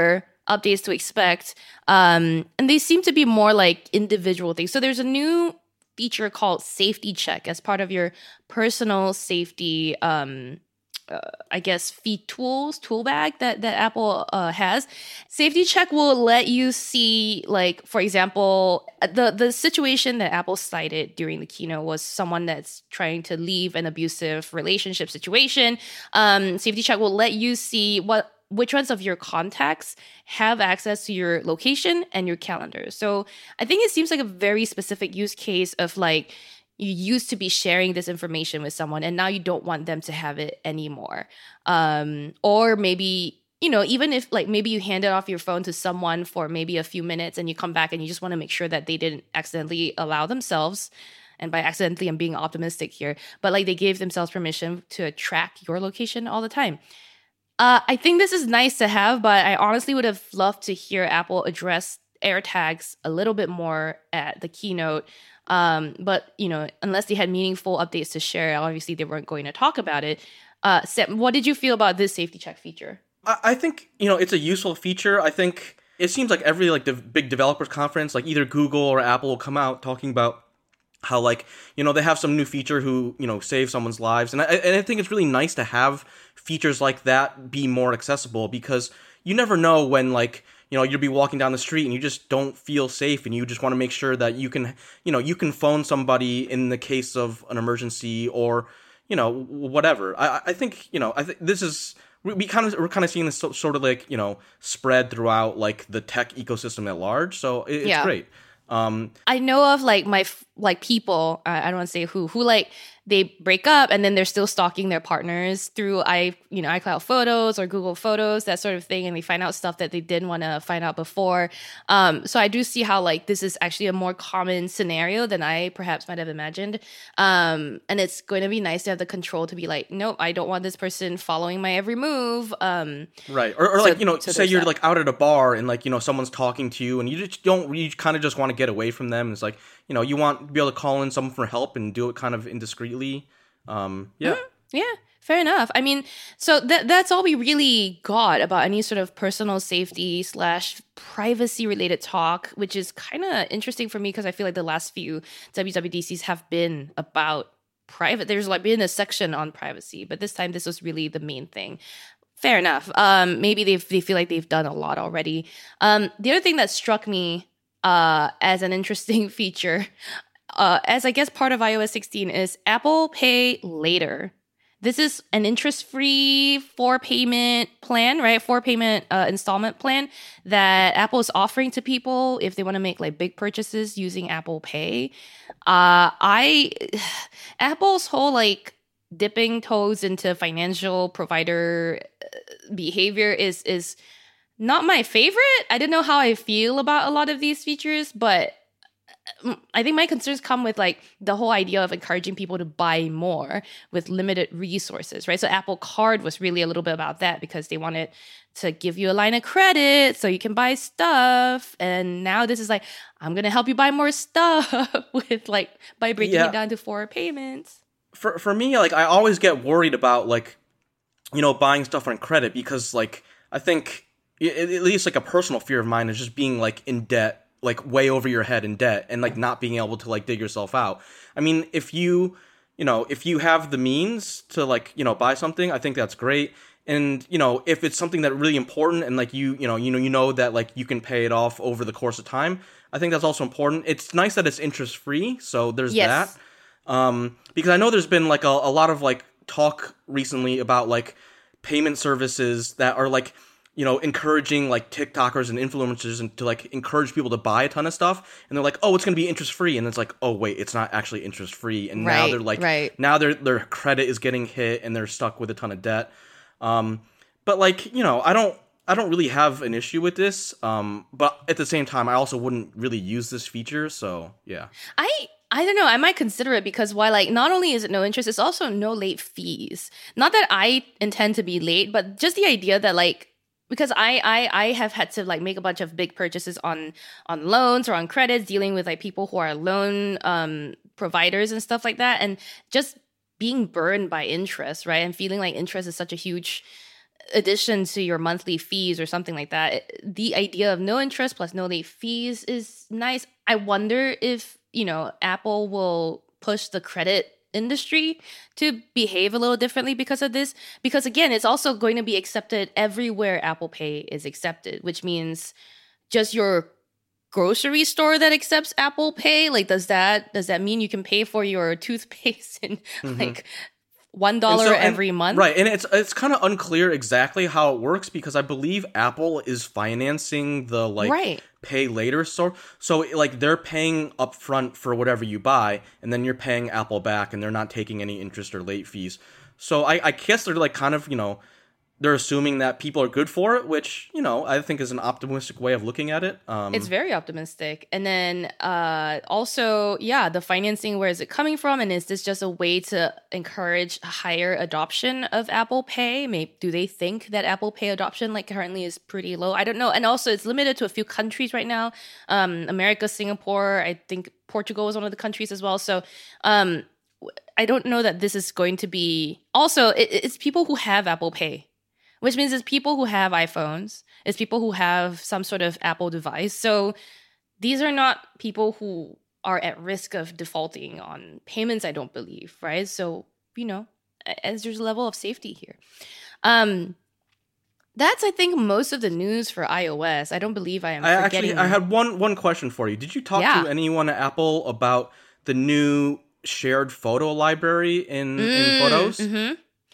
updates to expect. Um, and they seem to be more like individual things. So there's a new feature called Safety Check as part of your personal safety um Uh, I guess feed tools tool bag that that Apple uh, has. Safety Check will let you see, like, for example, the the situation that Apple cited during the keynote was someone that's trying to leave an abusive relationship situation. Um, Safety Check will let you see what which ones of your contacts have access to your location and your calendar. So I think it seems like a very specific use case of like, you used to be sharing this information with someone and now you don't want them to have it anymore. Um, or maybe, you know, even if like maybe you handed off your phone to someone for maybe a few minutes and you come back and you just want to make sure that they didn't accidentally allow themselves, and by accidentally I'm being optimistic here, but like they gave themselves permission to track your location all the time. Uh, I think this is nice to have, but I honestly would have loved to hear Apple address AirTags a little bit more at the keynote. Um, but, you know, unless they had meaningful updates to share, obviously they weren't going to talk about it. Uh, Sam, what did you feel about this Safety Check feature? I, I think, you know, it's a useful feature. I think it seems like every like the big developers conference, like either Google or Apple will come out talking about how, like, you know, they have some new feature who, you know, save someone's lives. And I, and I think it's really nice to have features like that be more accessible, because you never know when, like, you know, you'll be walking down the street and you just don't feel safe and you just want to make sure that you can, you know, you can phone somebody in the case of an emergency or, you know, whatever. I, I think, you know, I think this is, we kind of, we're kind of seeing this sort of like, you know, spread throughout like the tech ecosystem at large. So it, it's yeah. great. Um, I know of like my, like people, uh, I don't want to say who, who like, they break up and then they're still stalking their partners through i you know iCloud Photos or Google Photos, that sort of thing, and they find out stuff that they didn't want to find out before. Um, so I do see how like this is actually a more common scenario than I perhaps might have imagined. Um, and it's going to be nice to have the control to be like, nope, I don't want this person following my every move. Um, right. Or, or so, like, you know, so say you're that. like out at a bar and like, you know, someone's talking to you and you just don't, you kind of just want to get away from them. It's like, you know, you want to be able to call in someone for help and do it kind of indiscreetly. Um, yeah. Mm-hmm. Yeah, fair enough. I mean, so that that's all we really got about any sort of personal safety slash privacy related talk, which is kind of interesting for me because I feel like the last few W W D Cs have been about private. There's like been a section on privacy, but this time this was really the main thing. Fair enough. Um, maybe they they feel like they've done a lot already. Um, the other thing that struck me uh, as an interesting feature, uh, as I guess part of i O S sixteen, is Apple Pay Later. This is an interest-free four-payment plan, right? Four-payment uh, installment plan that Apple is offering to people if they want to make like big purchases using Apple Pay. Uh, I Apple's whole like dipping toes into financial provider behavior is is not my favorite. I don't know how I feel about a lot of these features, but I think my concerns come with like the whole idea of encouraging people to buy more with limited resources, right? So Apple Card was really a little bit about that because they wanted to give you a line of credit so you can buy stuff. And now this is like, I'm going to help you buy more stuff with like by breaking Yeah. it down to four payments. For for me, like I always get worried about like, you know, buying stuff on credit because like I think at least like a personal fear of mine is just being like in debt, like way over your head in debt and like not being able to like dig yourself out. I mean, if you, you know, if you have the means to like, you know, buy something, I think that's great. And, you know, if it's something that really important and like you, you know, you know, you know that like you can pay it off over the course of time, I think that's also important. It's nice that it's interest free. So there's Yes. that. Um, because I know there's been like a, a lot of like talk recently about like payment services that are like, you know, encouraging like TikTokers and influencers and to like encourage people to buy a ton of stuff. And they're like, oh, it's going to be interest free. And it's like, oh, wait, it's not actually interest free. And now Right, they're like, right. now their their credit is getting hit and they're stuck with a ton of debt. Um, but like, you know, I don't, I don't really have an issue with this. Um, but at the same time, I also wouldn't really use this feature. So yeah. I I don't know. I might consider it because why? Like, not only is it no interest, it's also no late fees. Not that I intend to be late, but just the idea that like, because I, I I have had to like make a bunch of big purchases on on loans or on credits, dealing with like people who are loan um, providers and stuff like that, and just being burned by interest, right? And feeling like interest is such a huge addition to your monthly fees or something like that. The idea of no interest plus no late fees is nice. I wonder if, you know, Apple will push the credit industry to behave a little differently because of this. Because again, it's also going to be accepted everywhere Apple Pay is accepted, which means just your grocery store that accepts Apple Pay, like does that does that mean you can pay for your toothpaste in mm-hmm. like one dollar so, every month? Right, and it's it's kind of unclear exactly how it works because I believe Apple is financing the like right. pay later store. So like they're paying upfront for whatever you buy, and then you're paying Apple back, and they're not taking any interest or late fees. So I, I guess they're like kind of, you know, they're assuming that people are good for it, which, you know, I think is an optimistic way of looking at it. Um, it's very optimistic. And then uh, also, yeah, the financing, where is it coming from? And is this just a way to encourage higher adoption of Apple Pay? Maybe, do they think that Apple Pay adoption like currently is pretty low? I don't know. And also it's limited to a few countries right now. Um, America, Singapore, I think Portugal is one of the countries as well. So um, I don't know that this is going to be... Also, it, it's people who have Apple Pay. Which means it's people who have iPhones. It's people who have some sort of Apple device. So these are not people who are at risk of defaulting on payments, I don't believe, right? So, you know, as there's a level of safety here. Um, that's, I think, most of the news for iOS. I don't believe I am I forgetting. Actually, I had one, one question for you. Did you talk yeah. to anyone at Apple about the new shared photo library in, mm, in Photos? Mm-hmm.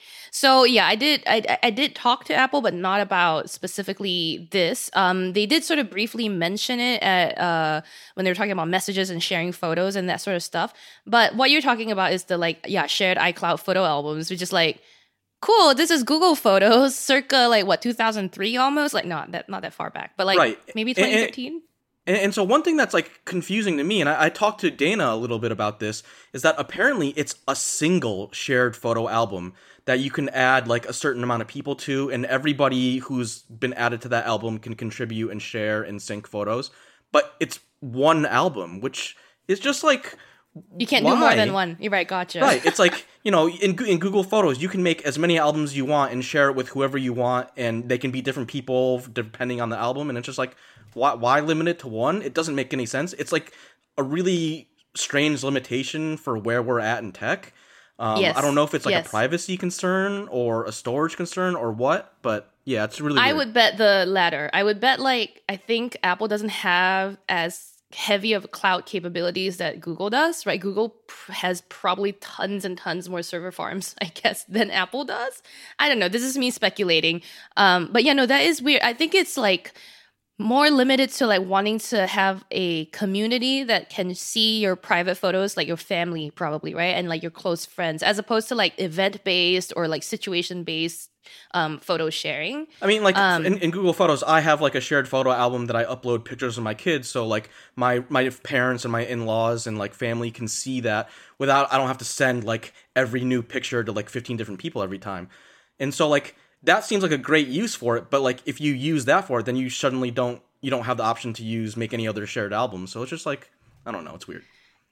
So yeah, I did. I I did talk to Apple, but not about specifically this. Um, they did sort of briefly mention it at uh when they were talking about messages and sharing photos and that sort of stuff. But what you're talking about is the like yeah shared iCloud photo albums, which is like cool. This is Google Photos, circa like what two thousand three almost. Like not that not that far back, but like right. maybe twenty thirteen. And, and, and so one thing that's like confusing to me, and I, I talked to Dana a little bit about this, is that apparently it's a single shared photo album that you can add like a certain amount of people to, and everybody who's been added to that album can contribute and share and sync photos. But it's one album, which is just like... You can't why? do more than one. You're right, gotcha. Right, it's like, you know, in in Google Photos, you can make as many albums you want and share it with whoever you want, and they can be different people depending on the album, and it's just like, why, why limit it to one? It doesn't make any sense. It's like a really strange limitation for where we're at in tech. Um, yes. I don't know if it's like yes. a privacy concern or a storage concern or what, but yeah, it's really weird. I would bet the latter. I would bet like, I think Apple doesn't have as heavy of cloud capabilities that Google does, right? Google has probably tons and tons more server farms, I guess, than Apple does. I don't know. This is me speculating. Um, but yeah, no, that is weird. I think it's like more limited to like wanting to have a community that can see your private photos, like your family probably, right? And like your close friends, as opposed to like event-based or like situation-based um, photo sharing. I mean, like um, in, in Google Photos, I have like a shared photo album that I upload pictures of my kids. So like my, my parents and my in-laws and like family can see that without, I don't have to send like every new picture to like fifteen different people every time. And so like, that seems like a great use for it, but like if you use that for it, then you suddenly don't you don't have the option to use make any other shared albums. So it's just like, I don't know, it's weird.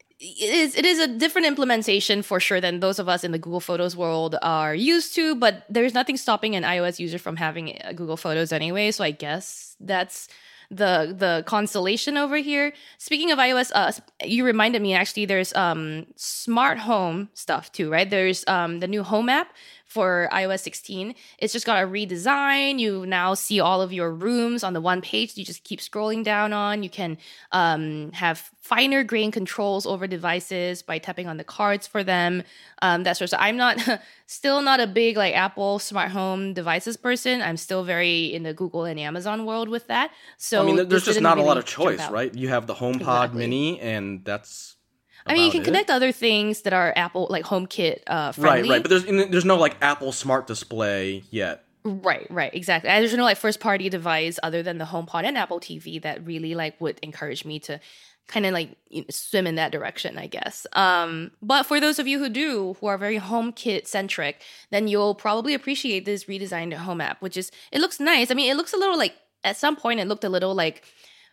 It is it is a different implementation for sure than those of us in the Google Photos world are used to, but there's nothing stopping an iOS user from having Google Photos anyway, so I guess that's the the consolation over here. Speaking of iOS, uh, you reminded me actually there's um smart home stuff too, right? There's um the new Home app for iOS sixteen. It's just got a redesign. You now see all of your rooms on the one page you just keep scrolling down on. You can um, have finer grain controls over devices by tapping on the cards for them. Um, that sort of stuff. I'm not still not a big like Apple smart home devices person. I'm still very in the Google and Amazon world with that. So I mean, there's just not really a lot of choice, right? You have the HomePod exactly. Mini, and that's I mean, you can it. connect other things that are Apple, like HomeKit uh, friendly. Right, right. But there's there's no, like, Apple Smart Display yet. Right, right. Exactly. There's no, like, first-party device other than the HomePod and Apple T V that really, like, would encourage me to kind of, like, you know, swim in that direction, I guess. Um, but for those of you who do, who are very HomeKit-centric, then you'll probably appreciate this redesigned Home app, which is, it looks nice. I mean, it looks a little, like, at some point, it looked a little, like,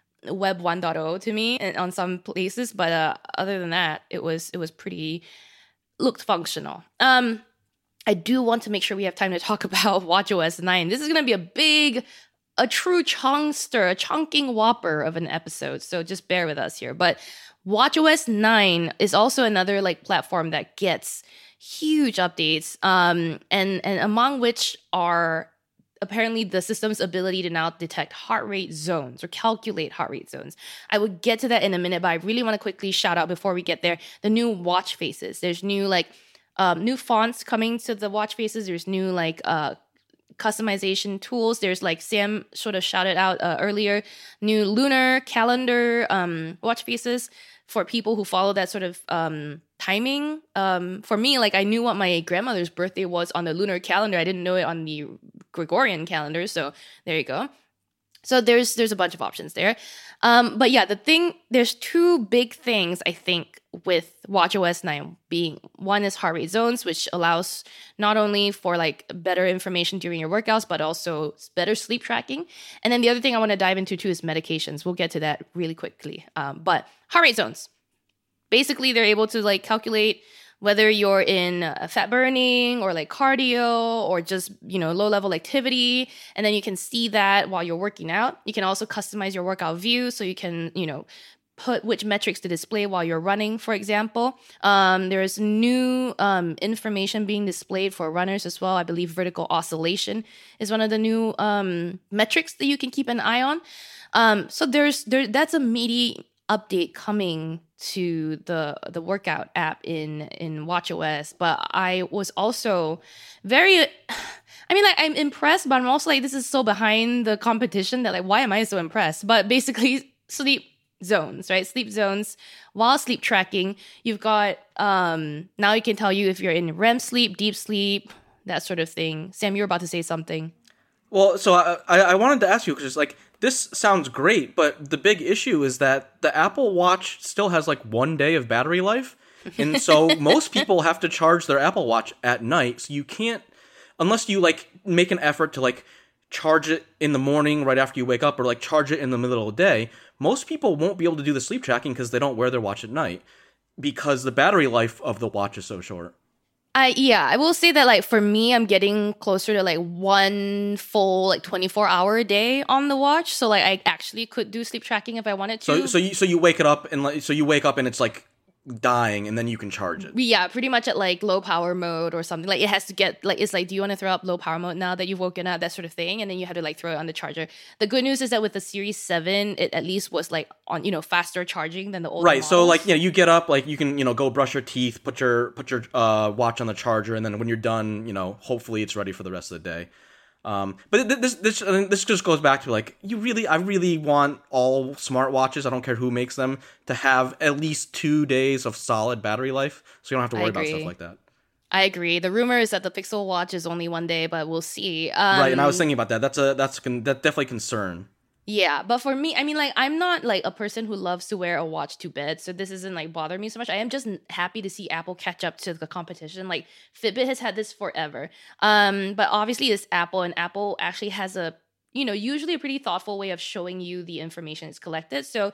Web one point oh to me and on some places, but uh, other than that, it was it was pretty looked functional. Um, I do want to make sure we have time to talk about watchOS nine. This is going to be a big, a true chunkster, a chunking whopper of an episode. So just bear with us here. But watchOS nine is also another like platform that gets huge updates, um, and and among which are apparently the system's ability to now detect heart rate zones or calculate heart rate zones. I will get to that in a minute, but I really want to quickly shout out before we get there the new watch faces. There's new like um, new fonts coming to the watch faces. There's new like uh, customization tools. There's like Sam sort of shouted out uh, earlier, new lunar calendar um, watch faces for people who follow that sort of um, timing. Um, for me, like I knew what my grandmother's birthday was on the lunar calendar. I didn't know it on the Gregorian calendar. So there you go. So there's there's a bunch of options there. Um, but yeah, the thing, there's two big things I think with watchOS nine being, one is heart rate zones, which allows not only for like better information during your workouts, but also better sleep tracking. And then the other thing I want to dive into too is medications. We'll get to that really quickly. Um, but heart rate zones, basically they're able to like calculate whether you're in uh, fat burning or like cardio or just, you know, low level activity. And then you can see that while you're working out. You can also customize your workout view so you can, you know, put which metrics to display while you're running, for example. Um, there's new um, information being displayed for runners as well. I believe vertical oscillation is one of the new um, metrics that you can keep an eye on. Um, so there's there that's a meaty update coming to the the workout app in in watchOS. But I was also very I mean, like, I'm impressed, but I'm also like, this is so behind the competition that like, why am I so impressed? But basically, sleep zones, right? Sleep zones while sleep tracking. You've got um now you can tell you if you're in R E M sleep, deep sleep, that sort of thing. Sam, you're about to say something. Well, so I I, I wanted to ask you, because like, this sounds great, but the big issue is that the Apple Watch still has like one day of battery life. And so most people have to charge their Apple Watch at night. So you can't, unless you like make an effort to like charge it in the morning right after you wake up, or like charge it in the middle of the day, most people won't be able to do the sleep tracking because they don't wear their watch at night, because the battery life of the watch is so short. I yeah, I will say that like for me, I'm getting closer to like one full like twenty-four hour a day on the watch. So like I actually could do sleep tracking if I wanted to. So so you so you wake it up and like so you wake up and it's like dying, and then you can charge it. Yeah, pretty much at like low power mode or something. Like it has to get like, it's like, do you want to throw up low power mode now that you've woken up, that sort of thing, and then you have to like throw it on the charger. The good news is that with the Series seven, it at least was like on, you know, faster charging than the older right models. So like, you know, you get up, like you can, you know, go brush your teeth, put your put your uh watch on the charger, and then when you're done, you know, hopefully it's ready for the rest of the day. Um, but this this I mean, this just goes back to like, you really I really want all smartwatches, I don't care who makes them, to have at least two days of solid battery life, so you don't have to worry about stuff like that. I agree. The rumor is that the Pixel Watch is only one day, but we'll see. Um, right, and I was thinking about that. That's a that's con- that definitely concern. Yeah, but for me, I mean, like, I'm not like a person who loves to wear a watch to bed, so this isn't like bother me so much. I am just happy to see Apple catch up to the competition. Like, Fitbit has had this forever, um, but obviously it's Apple, and Apple actually has a, you know, usually a pretty thoughtful way of showing you the information it's collected. So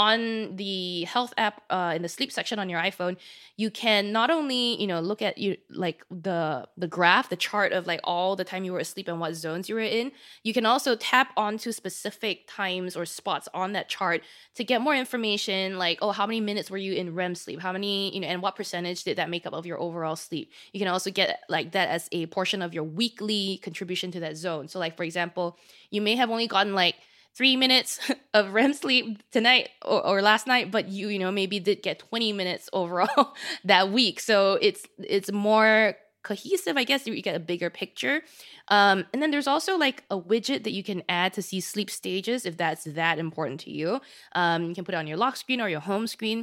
on the health app, uh, in the sleep section on your iPhone, you can not only, you know, look at you like the the graph, the chart of like all the time you were asleep and what zones you were in. You can also tap onto specific times or spots on that chart to get more information, like, oh, how many minutes were you in R E M sleep? How many, you know, and what percentage did that make up of your overall sleep? You can also get like that as a portion of your weekly contribution to that zone. So like, for example, you may have only gotten like three minutes of R E M sleep tonight or, or last night, but you, you know, maybe did get twenty minutes overall that week. So it's it's more cohesive, I guess. You get a bigger picture. Um, and then there's also like a widget that you can add to see sleep stages if that's that important to you. Um, you can put it on your lock screen or your home screen.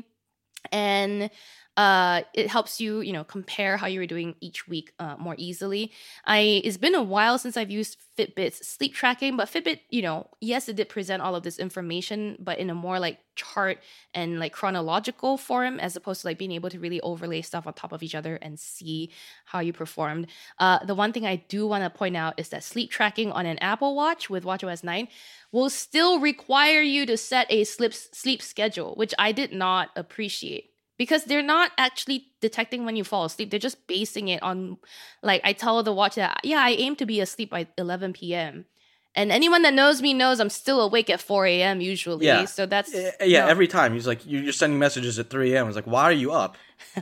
And uh, it helps you, you know, compare how you were doing each week uh, more easily. I It's been a while since I've used Fitbit's sleep tracking, but Fitbit, you know, yes, it did present all of this information, but in a more like chart and like chronological form, as opposed to like being able to really overlay stuff on top of each other and see how you performed. Uh, the one thing I do want to point out is that sleep tracking on an Apple Watch with watchOS nine will still require you to set a sleep sleep schedule, which I did not appreciate because they're not actually detecting when you fall asleep. They're just basing it on, like, I tell the watch that, yeah, I aim to be asleep by eleven p.m. And anyone that knows me knows I'm still awake at four a.m. usually. Yeah. So that's... Yeah, yeah no. every time. He's like, you're sending messages at three a.m. It's like, why are you up?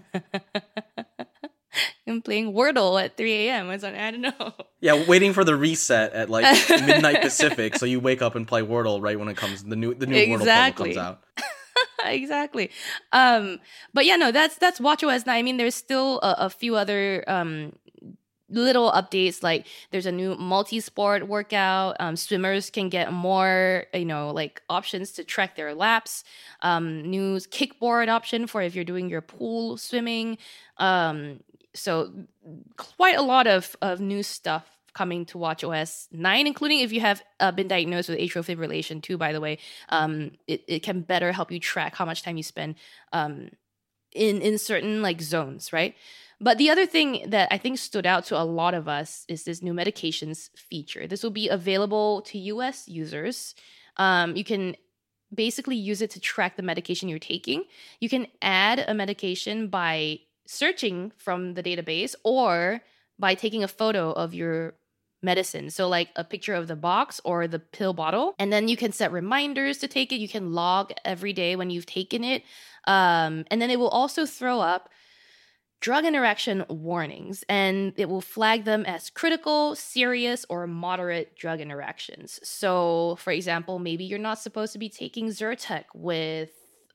I'm playing Wordle at three a.m. I don't know. Yeah, waiting for the reset at like midnight Pacific, so you wake up and play Wordle right when it comes the new the new exactly. Wordle puzzle comes out. Exactly. Um, but yeah, no, that's that's watchOS nine. I mean, there's still a, a few other um, little updates. Like there's a new multi-sport workout. Um, swimmers can get more, you know, like options to track their laps. Um, new kickboard option for if you're doing your pool swimming. Um, so quite a lot of, of new stuff coming to watchOS nine, including if you have uh, been diagnosed with atrial fibrillation too, by the way. Um, it, it can better help you track how much time you spend um, in, in certain like zones, right? But the other thing that I think stood out to a lot of us is this new medications feature. This will be available to U S users. Um, you can basically use it to track the medication you're taking. You can add a medication by searching from the database or by taking a photo of your medicine. So like a picture of the box or the pill bottle. And then you can set reminders to take it. You can log every day when you've taken it. Um, and then it will also throw up drug interaction warnings, and it will flag them as critical, serious, or moderate drug interactions. So, for example, maybe you're not supposed to be taking Zyrtec with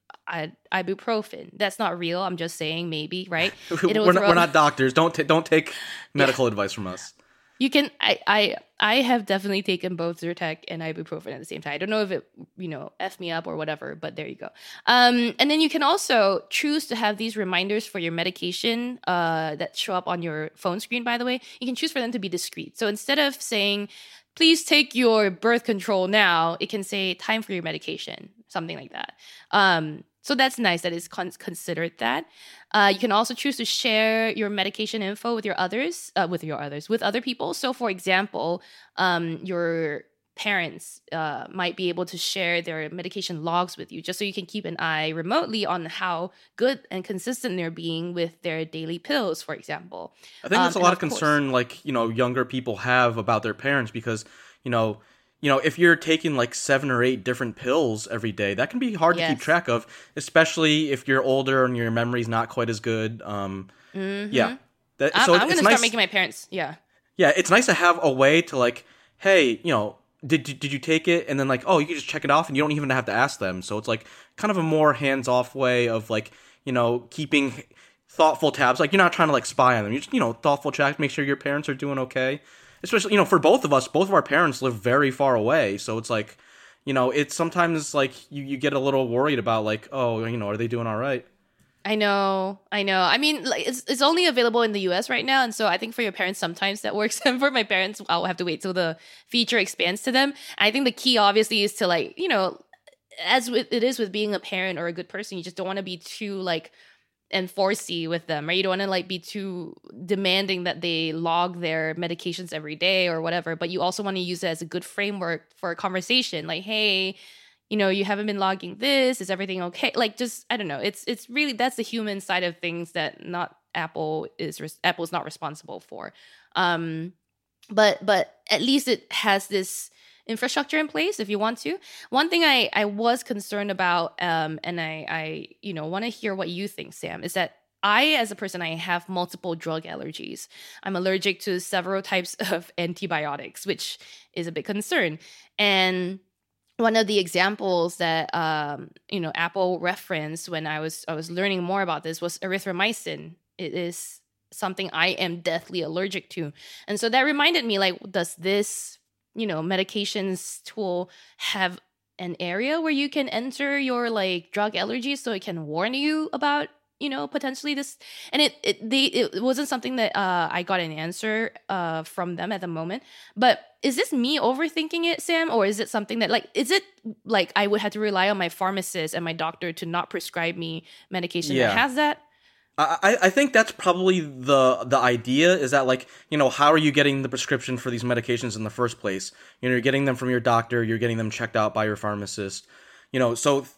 I, ibuprofen. That's not real. I'm just saying maybe, right? we're, not, we're not doctors. Don't t- don't take medical yeah. advice from us. You can. I, I I have definitely taken both Zyrtec and ibuprofen at the same time. I don't know if it you know f me up or whatever, but there you go. Um, and then you can also choose to have these reminders for your medication uh, that show up on your phone screen. By the way, you can choose for them to be discreet. So instead of saying, "Please take your birth control now," it can say, "Time for your medication," something like that. Um, So that's nice that it's con- considered that. Uh, you can also choose to share your medication info with your others, uh, with your others, with other people. So, for example, um, your parents uh, might be able to share their medication logs with you, just so you can keep an eye remotely on how good and consistent they're being with their daily pills, for example. I think that's um, a lot of, of concern, course, like you know, younger people have about their parents because you know. You know, if you're taking like seven or eight different pills every day, that can be hard yes. to keep track of, especially if you're older and your memory's not quite as good. Um, mm-hmm. Yeah. That, I'm, so I'm going to nice, start making my parents, yeah. Yeah, it's nice to have a way to like, hey, you know, did, did, did you take it? And then like, oh, you can just check it off and you don't even have to ask them. So it's like kind of a more hands-off way of like, you know, keeping thoughtful tabs. Like you're not trying to like spy on them. You just, you know, thoughtful check, make sure your parents are doing okay. Especially, you know, for both of us, both of our parents live very far away. So it's like, you know, it's sometimes like you, you get a little worried about like, oh, you know, are they doing all right? I know, I know. I mean, like it's it's only available in the U S right now. And so I think for your parents, sometimes that works. And for my parents, I'll have to wait till the feature expands to them. And I think the key obviously is to like, you know, as with, it is with being a parent or a good person, you just don't want to be too like enforcey with them, right? You don't want to like be too demanding that they log their medications every day or whatever, but you also want to use it as a good framework for a conversation. Like, hey, you know, you haven't been logging this. Is everything okay? Like, just I don't know. It's it's really that's the human side of things that not Apple is Apple is not responsible for. Um, but but at least it has this infrastructure in place if you want to. One thing I, I was concerned about, um, and I, I you know want to hear what you think, Sam, is that I, as a person, I have multiple drug allergies. I'm allergic to several types of antibiotics, which is a big concern. And one of the examples that um, you know Apple referenced when I was I was learning more about this was erythromycin. It is something I am deathly allergic to, and so that reminded me, like, does this you know, medications tool have an area where you can enter your like drug allergies so it can warn you about, you know, potentially this. And it it they it wasn't something that uh, I got an answer uh, from them at the moment. But is this me overthinking it, Sam? Or is it something that like, is it like I would have to rely on my pharmacist and my doctor to not prescribe me medication yeah. that has that? I, I think that's probably the the idea is that like, you know, how are you getting the prescription for these medications in the first place? You know, you're getting them from your doctor, you're getting them checked out by your pharmacist. You know, so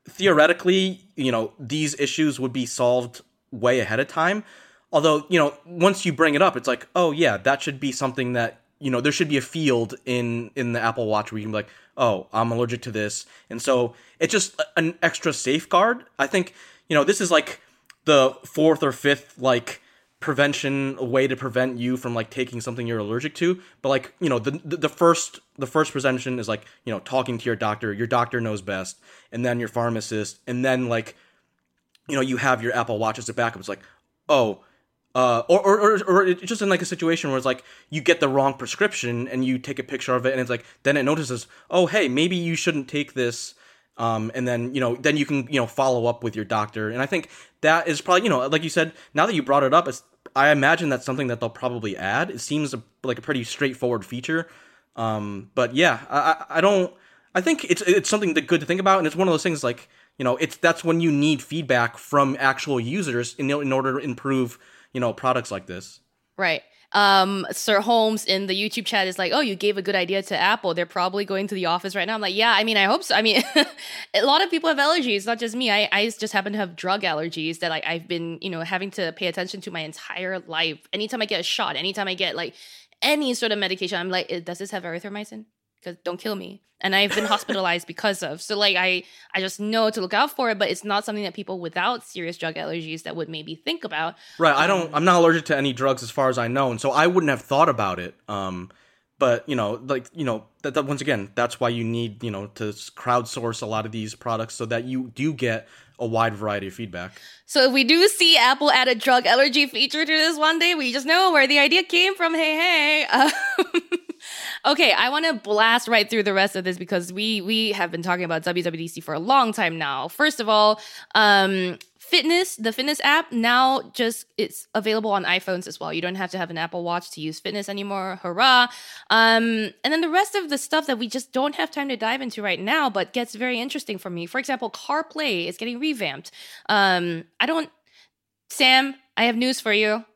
theoretically, you know, these issues would be solved way ahead of time. Although, you know, once you bring it up, it's like, oh yeah, that should be something that, you know, there should be a field in, in the Apple Watch where you can be like, oh, I'm allergic to this. And so it's just an extra safeguard. I think, you know, this is like the fourth or fifth, like, prevention way to prevent you from like taking something you're allergic to. But like, you know, the, the the first the first prevention is like, you know, talking to your doctor. Your doctor knows best, and then your pharmacist, and then like, you know, you have your Apple Watch as a backup. It's like, oh, uh, or or or, or it's just in like a situation where it's like you get the wrong prescription and you take a picture of it, and it's like then it notices, oh hey, maybe you shouldn't take this. Um, and then, you know, then you can, you know, follow up with your doctor. And I think that is probably, you know, like you said, now that you brought it up, it's, I imagine that's something that they'll probably add. It seems a, like a pretty straightforward feature. Um, but yeah, I, I don't, I think it's, it's something that good to think about. And it's one of those things like, you know, it's, that's when you need feedback from actual users in, in order to improve, you know, products like this. Right. Um, Sir Holmes in the YouTube chat is like, oh, you gave a good idea to Apple. They're probably going to the office right now. I'm like, yeah, I mean, I hope so. I mean, a lot of people have allergies, not just me. I, I just happen to have drug allergies that like I've been, you know, having to pay attention to my entire life. Anytime I get a shot, anytime I get like any sort of medication, I'm like, does this have erythromycin? Because don't kill me. And I've been hospitalized because of. So like I, I just know to look out for it, but it's not something that people without serious drug allergies that would maybe think about. Right. Um, I don't, I'm not allergic to any drugs as far as I know. And so I wouldn't have thought about it. Um, but you know, like, you know, that, that once again, that's why you need, you know, to crowdsource a lot of these products so that you do get a wide variety of feedback. So if we do see Apple add a drug allergy feature to this one day, we just know where the idea came from. Hey, hey. Uh, okay, I want to blast right through the rest of this because we we have been talking about W W D C for a long time now. First of all, um, Fitness, the Fitness app, now just it's available on iPhones as well. You don't have to have an Apple Watch to use Fitness anymore. Hurrah. Um, and then the rest of the stuff that we just don't have time to dive into right now, but gets very interesting for me. For example, CarPlay is getting revamped. Um, I don't... Sam, I have news for you.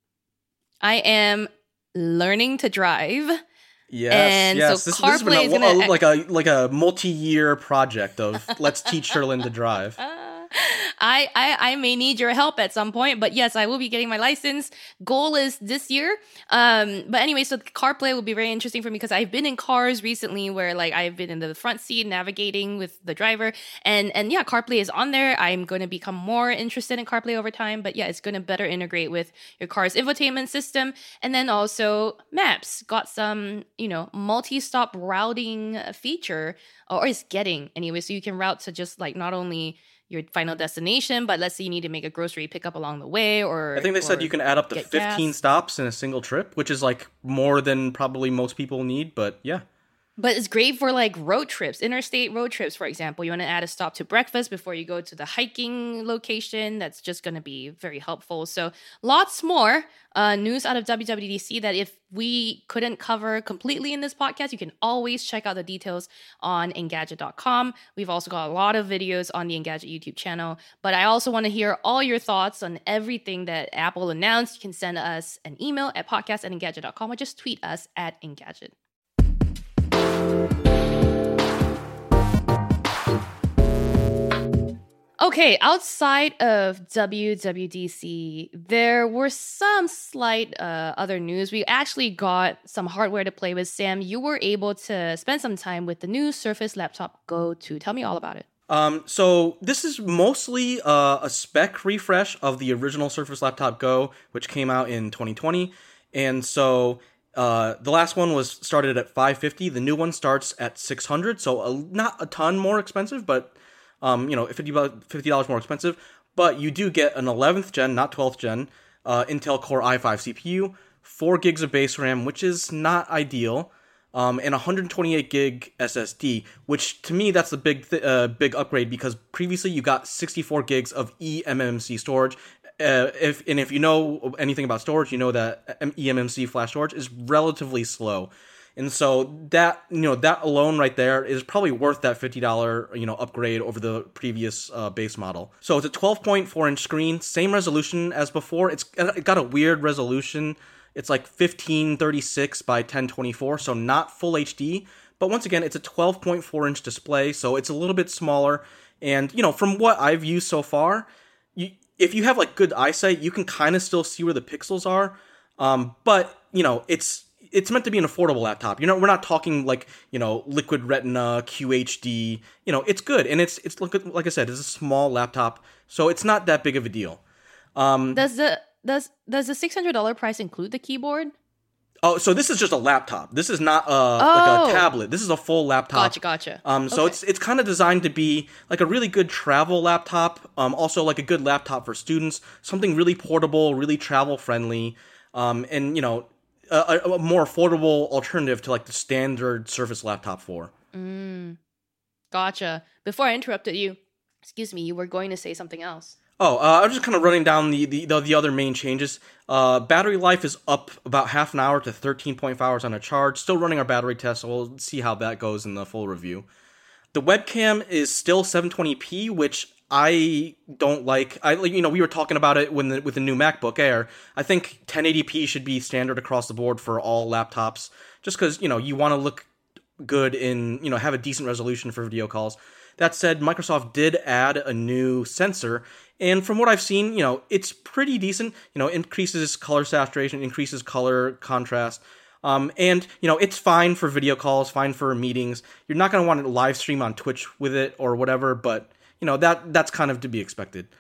I am learning to drive. Yes, and yes. So this, CarPlay this has been a, is gonna... a, like a like a multi-year project of let's teach Sherlyn to drive. I, I I may need your help at some point, but yes, I will be getting my license. Goal is this year. Um, but anyway, so CarPlay will be very interesting for me because I've been in cars recently where like I've been in the front seat navigating with the driver, and and yeah, CarPlay is on there. I'm going to become more interested in CarPlay over time, but yeah, it's going to better integrate with your car's infotainment system, and then also Maps got some you know multi-stop routing feature, or is getting anyway, so you can route to just like not only your final destination, but let's say you need to make a grocery pickup along the way, or I think they said you can add up to fifteen gas. stops in a single trip, which is like more than probably most people need, but yeah. But it's great for like road trips, interstate road trips, for example. You want to add a stop to breakfast before you go to the hiking location. That's just going to be very helpful. So lots more uh, news out of W W D C that if we couldn't cover completely in this podcast, you can always check out the details on Engadget dot com. We've also got a lot of videos on the Engadget YouTube channel. But I also want to hear all your thoughts on everything that Apple announced. You can send us an email at podcast at Engadget dot com or just tweet us at Engadget. Okay, outside of W W D C, there were some slight uh, other news. We actually got some hardware to play with. Sam, you were able to spend some time with the new Surface Laptop Go two. Tell me all about it. Um, so this is mostly uh, a spec refresh of the original Surface Laptop Go, which came out in twenty twenty. And so uh, the last one was started at five hundred fifty dollars. The new one starts at six hundred dollars, so a, not a ton more expensive, but Um, you know, fifty dollars more expensive, but you do get an eleventh gen, not twelfth gen, uh, Intel Core i five C P U, four gigs of base RAM, which is not ideal, um, and one hundred twenty-eight gig S S D, which to me that's the big th- uh, big upgrade because previously you got sixty-four gigs of eMMC storage. Uh, if and if you know anything about storage, you know that eMMC flash storage is relatively slow. And so that, you know, that alone right there is probably worth that fifty dollars, you know, upgrade over the previous uh, base model. So it's a twelve point four inch screen, same resolution as before. It's it got a weird resolution. It's like fifteen thirty-six by ten twenty-four, so not full H D. But once again, it's a twelve point four inch display, so it's a little bit smaller. And, you know, from what I've used so far, you, if you have like good eyesight, you can kind of still see where the pixels are. Um, but, you know, it's it's meant to be an affordable laptop. You know, we're not talking like, you know, Liquid Retina, Q H D. You know, it's good. And it's, it's like, like I said, it's a small laptop, so it's not that big of a deal. Um, does the does does the six hundred dollars price include the keyboard? Oh, so this is just a laptop. This is not a, oh. like a tablet. This is a full laptop. Gotcha, gotcha. Um, so okay. it's it's kind of designed to be like a really good travel laptop. Um, also like a good laptop for students. Something really portable, really travel friendly. Um, and you know, a, a more affordable alternative to like the standard Surface Laptop four. Mm, gotcha. Before I interrupted you, excuse me, you were going to say something else. Oh, uh, I'm just kind of running down the, the, the, the other main changes. Uh, battery life is up about half an hour to thirteen point five hours on a charge. Still running our battery test, so we'll see how that goes in the full review. The webcam is still seven twenty p, which I don't like. I you know we were talking about it when the, with the new MacBook Air. I think ten eighty p should be standard across the board for all laptops, just because you know you want to look good in you know have a decent resolution for video calls. That said, Microsoft did add a new sensor, and from what I've seen, you know, it's pretty decent. You know, increases color saturation, increases color contrast, um, and you know, it's fine for video calls, fine for meetings. You're not going to want to live stream on Twitch with it or whatever, but you know that that's kind of to be expected.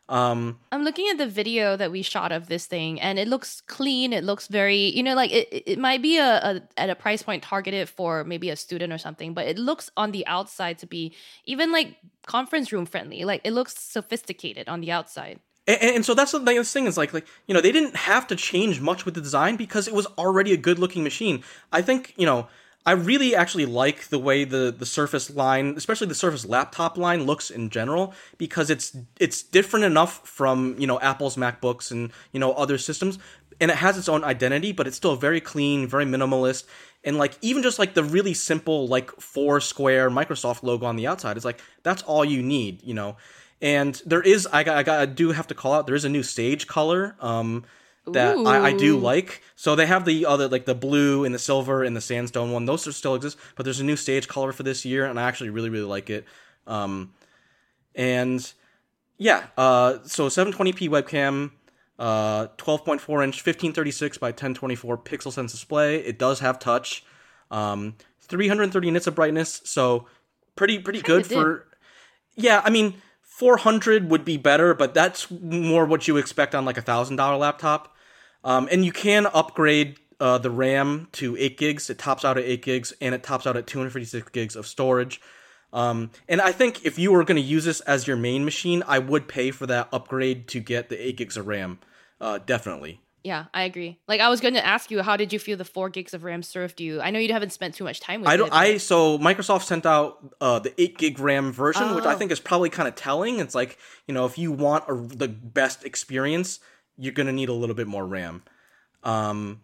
Um, I'm looking at the video that we shot of this thing, and it looks clean. It looks very, you know, like it, it might be a, a at a price point targeted for maybe a student or something, but it looks on the outside to be even like conference room friendly. Like it looks sophisticated on the outside. And, and so that's the nice thing is like, like, you know, they didn't have to change much with the design because it was already a good looking machine. I think, you know, I really actually like the way the, the Surface line, especially the Surface laptop line, looks in general, because it's it's different enough from, you know, Apple's MacBooks and, you know, other systems, and it has its own identity, but it's still very clean, very minimalist, and like even just like the really simple like four square Microsoft logo on the outside is like that's all you need, you know. And there is I got I, got, I do have to call out there is a new Sage color. Um, that I, I do like. So they have the other, like the blue and the silver and the sandstone one. Those are still exist, but there's a new Sage color for this year, and I actually really, really like it. Um, and yeah, uh, so seven twenty p webcam, uh, twelve point four inch, fifteen thirty-six by ten twenty-four pixel sense display. It does have touch. Um, three hundred thirty nits of brightness, so pretty, pretty good for... Yeah, I mean, four hundred would be better, but that's more what you expect on like a one thousand dollars laptop. Um, and you can upgrade uh, the RAM to eight gigs. It tops out at eight gigs, and it tops out at two hundred fifty-six gigs of storage. Um, and I think if you were going to use this as your main machine, I would pay for that upgrade to get the eight gigs of RAM. Uh, definitely. Yeah, I agree. Like, I was going to ask you, how did you feel the four gigs of RAM served you? I know you haven't spent too much time with I don't. it. I so Microsoft sent out uh, the eight gig RAM version, oh. which I think is probably kind of telling. It's like, you know, if you want a, the best experience, you're gonna need a little bit more RAM. Um,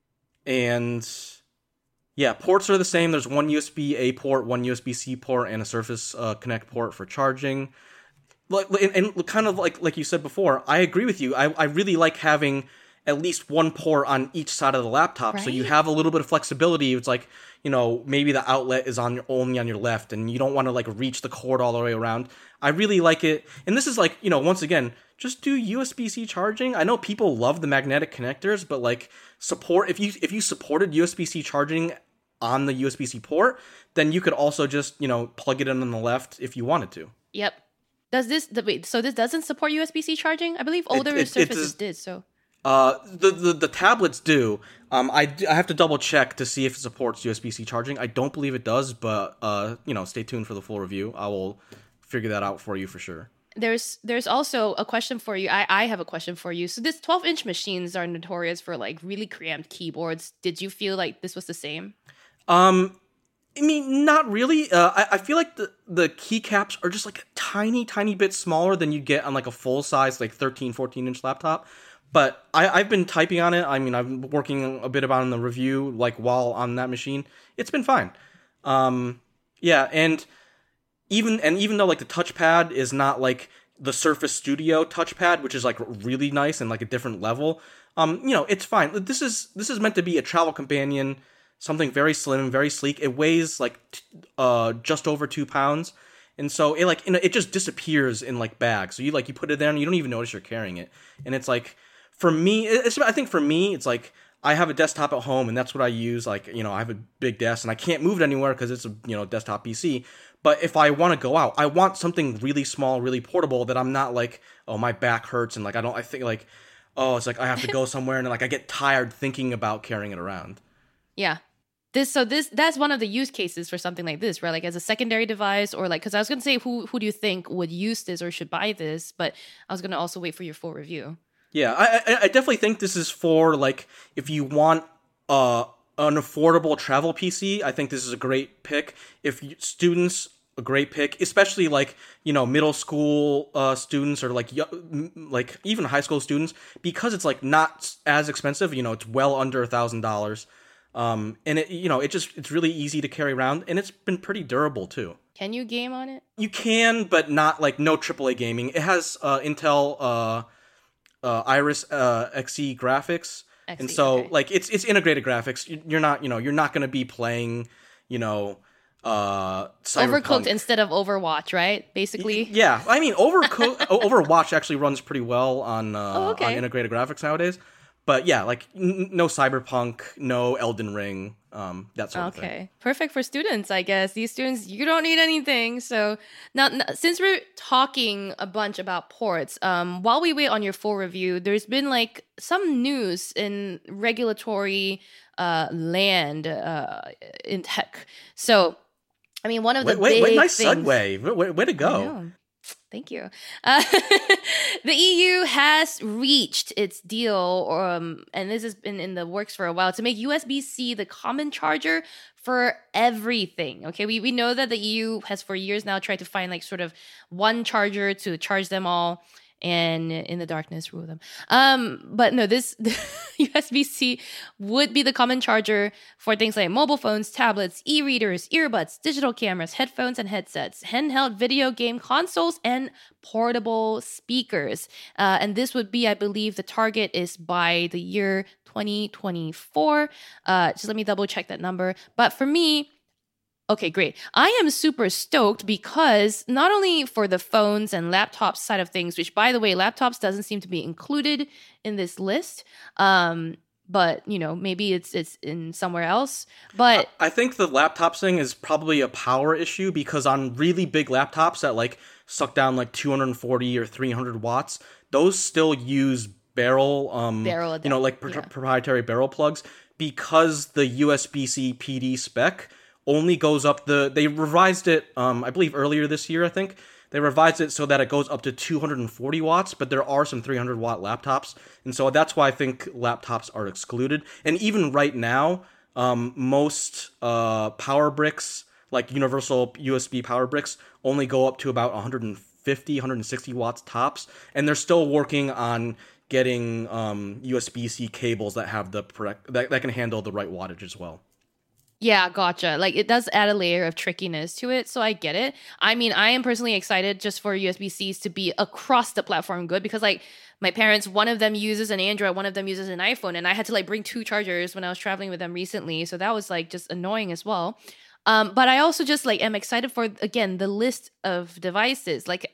and yeah, ports are the same. There's one U S B A port, one U S B C port, and a Surface uh, Connect port for charging. Like and, and kind of like like you said before, I agree with you. I I really like having at least one port on each side of the laptop, right? So you have a little bit of flexibility. It's like, you know, maybe the outlet is on your, only on your left, and you don't want to like reach the cord all the way around. I really like it. And this is like, you know, once again, just do U S B C charging. I know people love the magnetic connectors, but like support, if you if you supported U S B C charging on the U S B C port, then you could also just, you know, plug it in on the left if you wanted to. Yep. Does this, wait, so this doesn't support U S B C charging? I believe older it, it, Surfaces did, so... Uh, the, the the tablets do. Um, I, I have to double check to see if it supports U S B C charging. I don't believe it does, but uh, you know, stay tuned for the full review. I will figure that out for you for sure. There's there's also a question for you. I, I have a question for you. So this twelve inch machines are notorious for like really cramped keyboards. Did you feel like this was the same? Um, I mean, not really. Uh, I, I feel like the, the keycaps are just like a tiny, tiny bit smaller than you get on like a full size, like thirteen, fourteen inch laptop. But I, I've been typing on it. I mean, I'm working a bit about in the review, like while on that machine. It's been fine. Um, yeah, and even and even though like the touchpad is not like the Surface Studio touchpad, which is like really nice and like a different level, um, you know, it's fine. This is this is meant to be a travel companion, something very slim, very sleek. It weighs like t- uh just over two pounds, And so it like it just disappears in like bags. So you like you put it there and you don't even notice you're carrying it. And it's like for me, it's, I think for me it's like I have a desktop at home and that's what I use. Like, you know, I have a big desk and I can't move it anywhere because it's a, you know, desktop P C. But if I want to go out, I want something really small, really portable that I'm not like, oh, my back hurts and like I don't I think like oh, it's like I have to go somewhere and like I get tired thinking about carrying it around. Yeah. This so this that's one of the use cases for something like this, right? Like as a secondary device, or like because I was gonna say who who do you think would use this or should buy this, but I was gonna also wait for your full review. Yeah, I I, I definitely think this is for like if you want uh an affordable travel P C. I think this is a great pick. If you, students, a great pick, especially like you know middle school uh, students or like like even high school students, because it's like not as expensive. You know, it's well under a thousand dollars. Um, and it, you know, it just, it's really easy to carry around and it's been pretty durable too. Can you game on it? You can, but not like no triple A gaming. It has, uh, Intel, uh, uh, Iris, uh, X E graphics. X E, and so okay. like it's, it's integrated graphics. You're not, you know, you're not going to be playing, you know, uh, Cyberpunk. Overcooked instead of Overwatch, right? Basically. Yeah. I mean, Overcooked, Overwatch actually runs pretty well on, uh, oh, okay. on integrated graphics nowadays. But yeah, like n- no Cyberpunk, no Elden Ring, um, that sort of okay. thing. Okay, perfect for students, I guess. These students, you don't need anything. So now, now since we're talking a bunch about ports, um, while we wait on your full review, there's been like some news in regulatory uh, land uh, in tech. So, I mean, one of the wait, big wait, nice things... segue. Way, way to go. Thank you. Uh, the E U has reached its deal, um, and this has been in the works for a while, to make U S B-C the common charger for everything. Okay, we we know that the E U has for years now tried to find like sort of one charger to charge them all, and in the darkness rule them. Um, but no, this U S B-C would be the common charger for things like mobile phones, tablets, e-readers, earbuds, digital cameras, headphones and headsets, handheld video game consoles, and portable speakers. Uh, and this would be, I believe, the target is by the year twenty twenty-four. Uh, just let me double check that number. But for me, okay, great. I am super stoked because not only for the phones and laptops side of things, which by the way, laptops doesn't seem to be included in this list. Um, but you know, maybe it's it's in somewhere else. But I think the laptops thing is probably a power issue because on really big laptops that like suck down like two hundred forty or three hundred watts, those still use barrel, um, barrel you know, like pr- yeah. proprietary barrel plugs because the U S B-C P D spec only goes up the, they revised it, um, I believe earlier this year, I think. They revised it so that it goes up to two hundred forty watts, but there are some three hundred watt laptops. And so that's why I think laptops are excluded. And even right now, um, most uh, power bricks, like universal U S B power bricks, only go up to about one fifty, one sixty watts tops. And they're still working on getting um, U S B-C cables that have the correct, that, that can handle the right wattage as well. Yeah, gotcha. Like it does add a layer of trickiness to it, so I get it. I mean, I am personally excited just for U S B-Cs to be across the platform good because like my parents, one of them uses an Android, one of them uses an iPhone, and I had to like bring two chargers when I was traveling with them recently, so that was like just annoying as well. Um, but I also just like am excited for, again, the list of devices like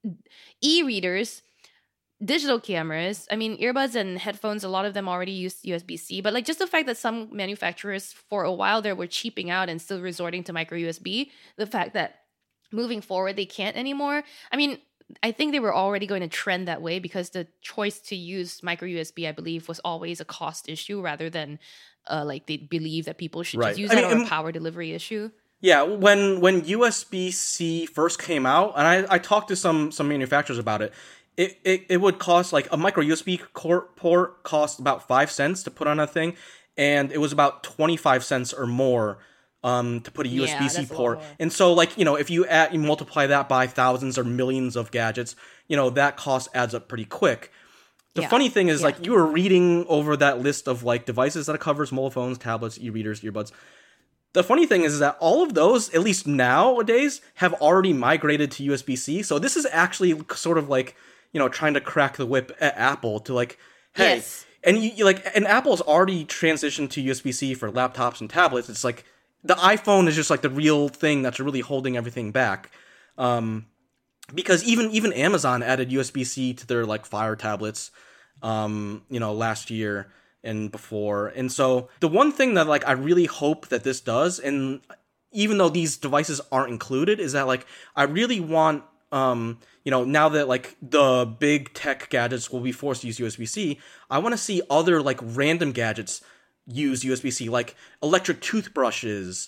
e-readers, digital cameras. I mean, earbuds and headphones, a lot of them already use U S B-C, but like just the fact that some manufacturers for a while there were cheaping out and still resorting to micro U S B, the fact that moving forward they can't anymore. I mean, I think they were already going to trend that way because the choice to use micro U S B, I believe, was always a cost issue rather than uh, like they believe that people should right. just use I that mean, or a power delivery issue. Yeah, when when U S B-C first came out, and I, I talked to some some manufacturers about it, It, it it would cost like a micro U S B port cost about five cents to put on a thing, and it was about twenty-five cents or more um to put a U S B-C yeah, port. And so like, you know, if you add you multiply that by thousands or millions of gadgets, you know, that cost adds up pretty quick. The yeah. funny thing is yeah. like you were reading over that list of like devices that it covers, mobile phones, tablets, e-readers, earbuds. The funny thing is, is that all of those, at least nowadays, have already migrated to U S B-C. So this is actually sort of like, you know, trying to crack the whip at Apple to like, hey, yes. and you, you like, and Apple's already transitioned to U S B-C for laptops and tablets. It's like the iPhone is just like the real thing that's really holding everything back. Um, because even even Amazon added U S B-C to their like Fire tablets, um, you know, last year and before. And so the one thing that like I really hope that this does, and even though these devices aren't included, is that like I really want, um, you know, now that like the big tech gadgets will be forced to use U S B-C, I want to see other like random gadgets use U S B-C, like electric toothbrushes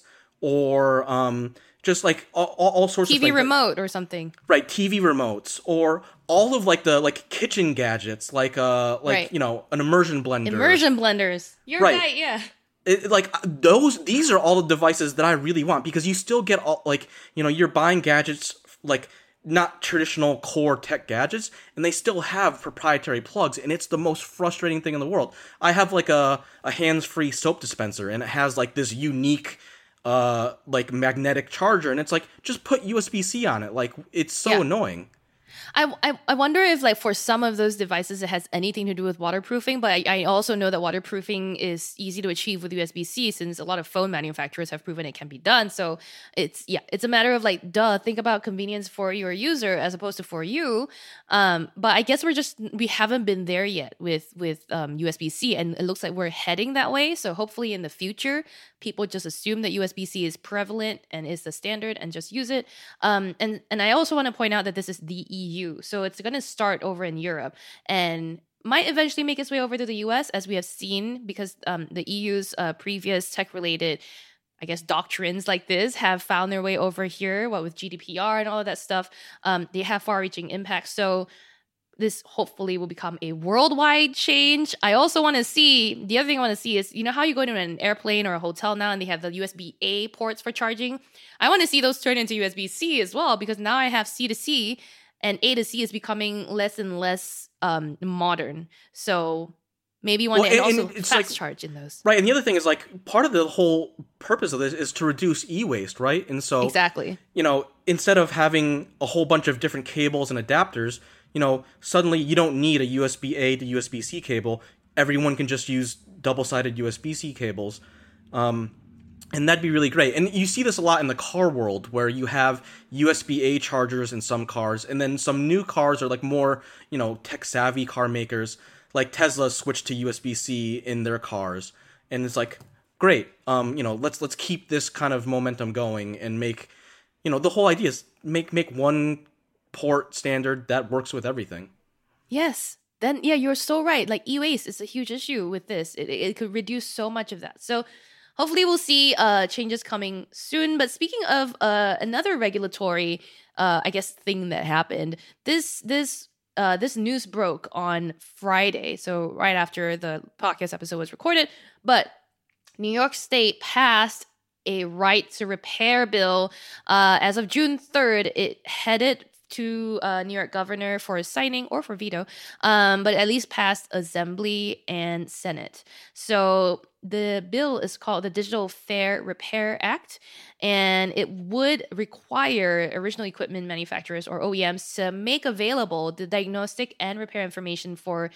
or um, just like all, all sorts T V of T V like, remote or something. Right, T V remotes or all of like the like kitchen gadgets, like uh, like right. you know, an immersion blender. Immersion blenders. You're right, right yeah. It, like those, these are all the devices that I really want because you still get all like you know you're buying gadgets like not traditional core tech gadgets, and they still have proprietary plugs, and it's the most frustrating thing in the world. I have like a a hands-free soap dispenser, and it has like this unique uh like magnetic charger, and it's like just put U S B-C on it. Like it's so yeah. annoying. I, I, I wonder if, like, for some of those devices, it has anything to do with waterproofing. But I, I also know that waterproofing is easy to achieve with U S B-C since a lot of phone manufacturers have proven it can be done. So it's, yeah, it's a matter of, like, duh, think about convenience for your user as opposed to for you. Um, but I guess we're just, we haven't been there yet with, with um, U S B-C. And it looks like we're heading that way. So hopefully in the future, people just assume that U S B-C is prevalent and is the standard and just use it. Um, and, and I also want to point out that this is the E U. So it's going to start over in Europe and might eventually make its way over to the U S, as we have seen, because um, the E U's uh, previous tech-related, I guess, doctrines like this have found their way over here, what with G D P R and all of that stuff. Um, they have far-reaching impacts. So this hopefully will become a worldwide change. I also want to see, the other thing I want to see is, you know how you go to an airplane or a hotel now and they have the U S B-A ports for charging? I want to see those turn into U S B-C as well, because now I have C to C, and A to C is becoming less and less um, modern. So maybe one well, day and, also and fast like, charge in those. Right, and the other thing is, like, part of the whole purpose of this is to reduce e-waste, right? And so, exactly. you know, instead of having a whole bunch of different cables and adapters, you know, suddenly you don't need a U S B-A to U S B-C cable. Everyone can just use double-sided U S B-C cables. Um And that'd be really great. And you see this a lot in the car world, where you have U S B-A chargers in some cars, and then some new cars are like more, you know, tech-savvy car makers, like Tesla switched to U S B-C in their cars. And it's like, great, um, you know, let's let's keep this kind of momentum going and make, you know, the whole idea is make make one port standard that works with everything. Yes. Then, yeah, you're so right. Like, e-waste is a huge issue with this. It, it could reduce so much of that. So hopefully we'll see uh, changes coming soon. But speaking of uh, another regulatory, uh, I guess, thing that happened, this this uh, this news broke on Friday, so right after the podcast episode was recorded. But New York State passed a right to repair bill. Uh, as of June third, it headed to uh, New York governor for signing or for veto, um, but at least passed Assembly and Senate. So the bill is called the Digital Fair Repair Act, and it would require original equipment manufacturers or O E Ms to make available the diagnostic and repair information for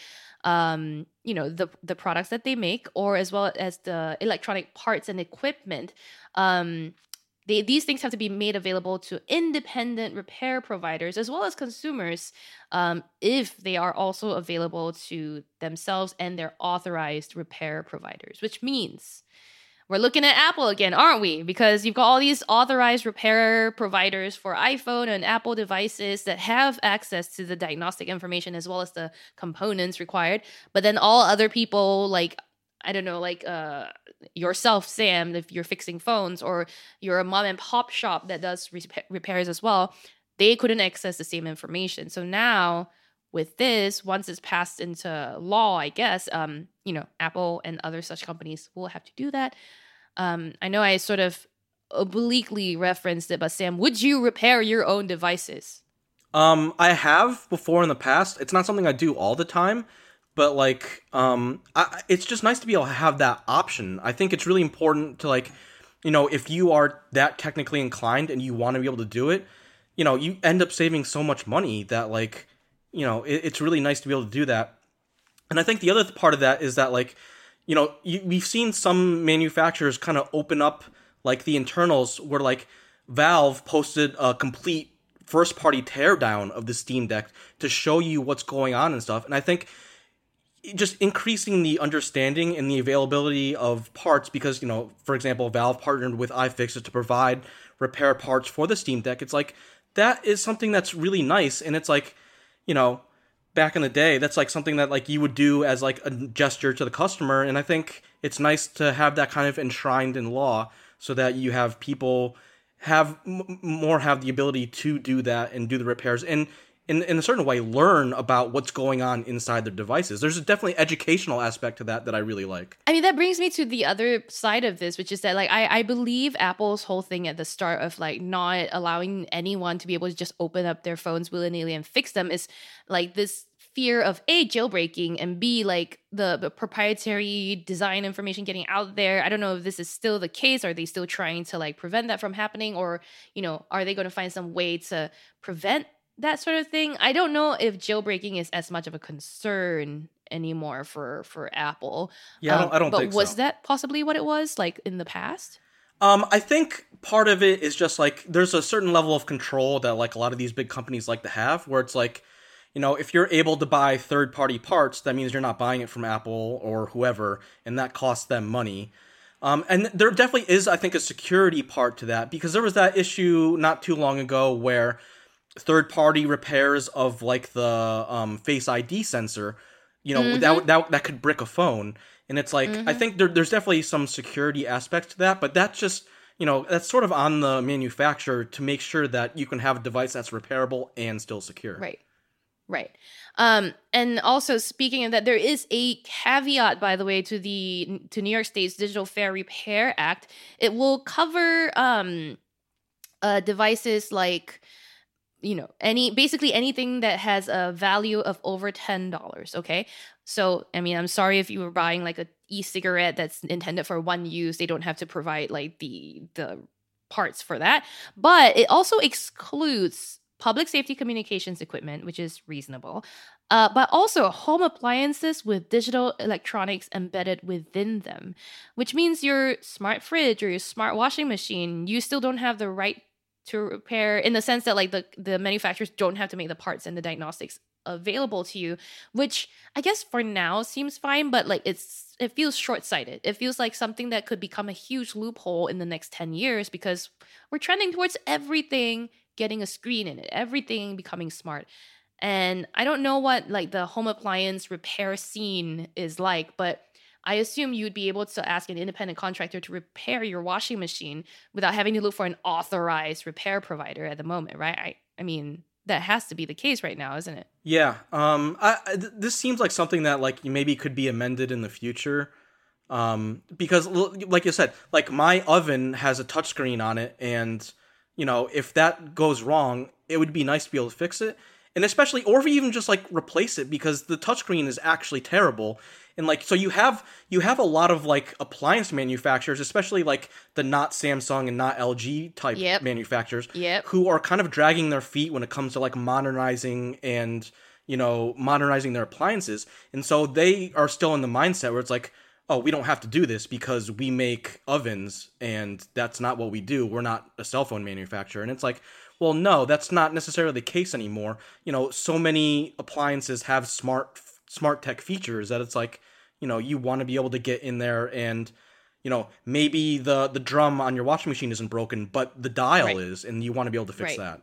um, you know, the the products that they make, or as well as the electronic parts and equipment. Um, They, these things have to be made available to independent repair providers as well as consumers, um, if they are also available to themselves and their authorized repair providers, which means we're looking at Apple again, aren't we? Because you've got all these authorized repair providers for iPhone and Apple devices that have access to the diagnostic information as well as the components required. But then all other people, like, I don't know, like uh, yourself, Sam, if you're fixing phones, or you're a mom and pop shop that does rep- repairs as well, they couldn't access the same information. So now with this, once it's passed into law, I guess, um, you know, Apple and other such companies will have to do that. Um, I know I sort of obliquely referenced it, but Sam, would you repair your own devices? Um, I have before in the past. It's not something I do all the time. But, like, um, I, it's just nice to be able to have that option. I think it's really important to, like, you know, if you are that technically inclined and you want to be able to do it, you know, you end up saving so much money that, like, you know, it, it's really nice to be able to do that. And I think the other part of that is that, like, you know, you, we've seen some manufacturers kind of open up, like, the internals where, like, Valve posted a complete first party teardown of the Steam Deck to show you what's going on and stuff. And I think just increasing the understanding and the availability of parts, because, you know, for example, Valve partnered with iFixit to provide repair parts for the Steam Deck. It's like, that is something that's really nice. And it's like, you know, back in the day, that's like something that like you would do as like a gesture to the customer. And I think it's nice to have that kind of enshrined in law so that you have people have m- more have the ability to do that and do the repairs. And In, in a certain way, learn about what's going on inside their devices. There's a definitely educational aspect to that that I really like. I mean, that brings me to the other side of this, which is that, like, I, I believe Apple's whole thing at the start of, like, not allowing anyone to be able to just open up their phones willy-nilly and fix them is, like, this fear of, A, jailbreaking, and B, like, the, the proprietary design information getting out there. I don't know if this is still the case. Are they still trying to, like, prevent that from happening? Or, you know, are they going to find some way to prevent that sort of thing? I don't know if jailbreaking is as much of a concern anymore for for Apple. Yeah, um, I don't, I don't but think so. But was that possibly what it was like in the past? Um, I think part of it is just like there's a certain level of control that like a lot of these big companies like to have, where it's like, you know, if you're able to buy third-party parts, that means you're not buying it from Apple or whoever, and that costs them money. Um, and there definitely is, I think, a security part to that, because there was that issue not too long ago where third-party repairs of like the um, Face I D sensor, you know, mm-hmm. that, that that could brick a phone. And it's like, mm-hmm. I think there, there's definitely some security aspects to that, but that's just, you know, that's sort of on the manufacturer to make sure that you can have a device that's repairable and still secure. Right. Right. Um, and also, speaking of that, there is a caveat, by the way, to the to New York State's Digital Fair Repair Act. It will cover um, uh, devices like, you know, any basically anything that has a value of over ten dollars, okay? So, I mean, I'm sorry if you were buying like a e-cigarette that's intended for one use, they don't have to provide like the the parts for that. But it also excludes public safety communications equipment, which is reasonable, uh, but also home appliances with digital electronics embedded within them, which means your smart fridge or your smart washing machine, you still don't have the right to repair, in the sense that like the, the manufacturers don't have to make the parts and the diagnostics available to you, which I guess for now seems fine, but like it's it feels short-sighted. It feels like something that could become a huge loophole in the next ten years, because we're trending towards everything getting a screen in it, everything becoming smart. And I don't know what like the home appliance repair scene is like, but I assume you'd be able to ask an independent contractor to repair your washing machine without having to look for an authorized repair provider at the moment, right? I, I mean, that has to be the case right now, isn't it? Yeah. Um. I, I, this seems like something that like maybe could be amended in the future. Um. Because, like you said, like my oven has a touchscreen on it, and you know, if that goes wrong, it would be nice to be able to fix it. And especially, or even just like replace it, because the touchscreen is actually terrible. And like, so you have you have a lot of like appliance manufacturers, especially like the not Samsung and not L G type yep. manufacturers, yep. who are kind of dragging their feet when it comes to like modernizing and, you know, modernizing their appliances. And so they are still in the mindset where it's like, oh, we don't have to do this because we make ovens and that's not what we do. We're not a cell phone manufacturer. And it's like, well, no, that's not necessarily the case anymore. You know, so many appliances have smart smart tech features that it's like, you know, you want to be able to get in there and, you know, maybe the, the drum on your washing machine isn't broken, but the dial right. is, and you want to be able to fix right. that.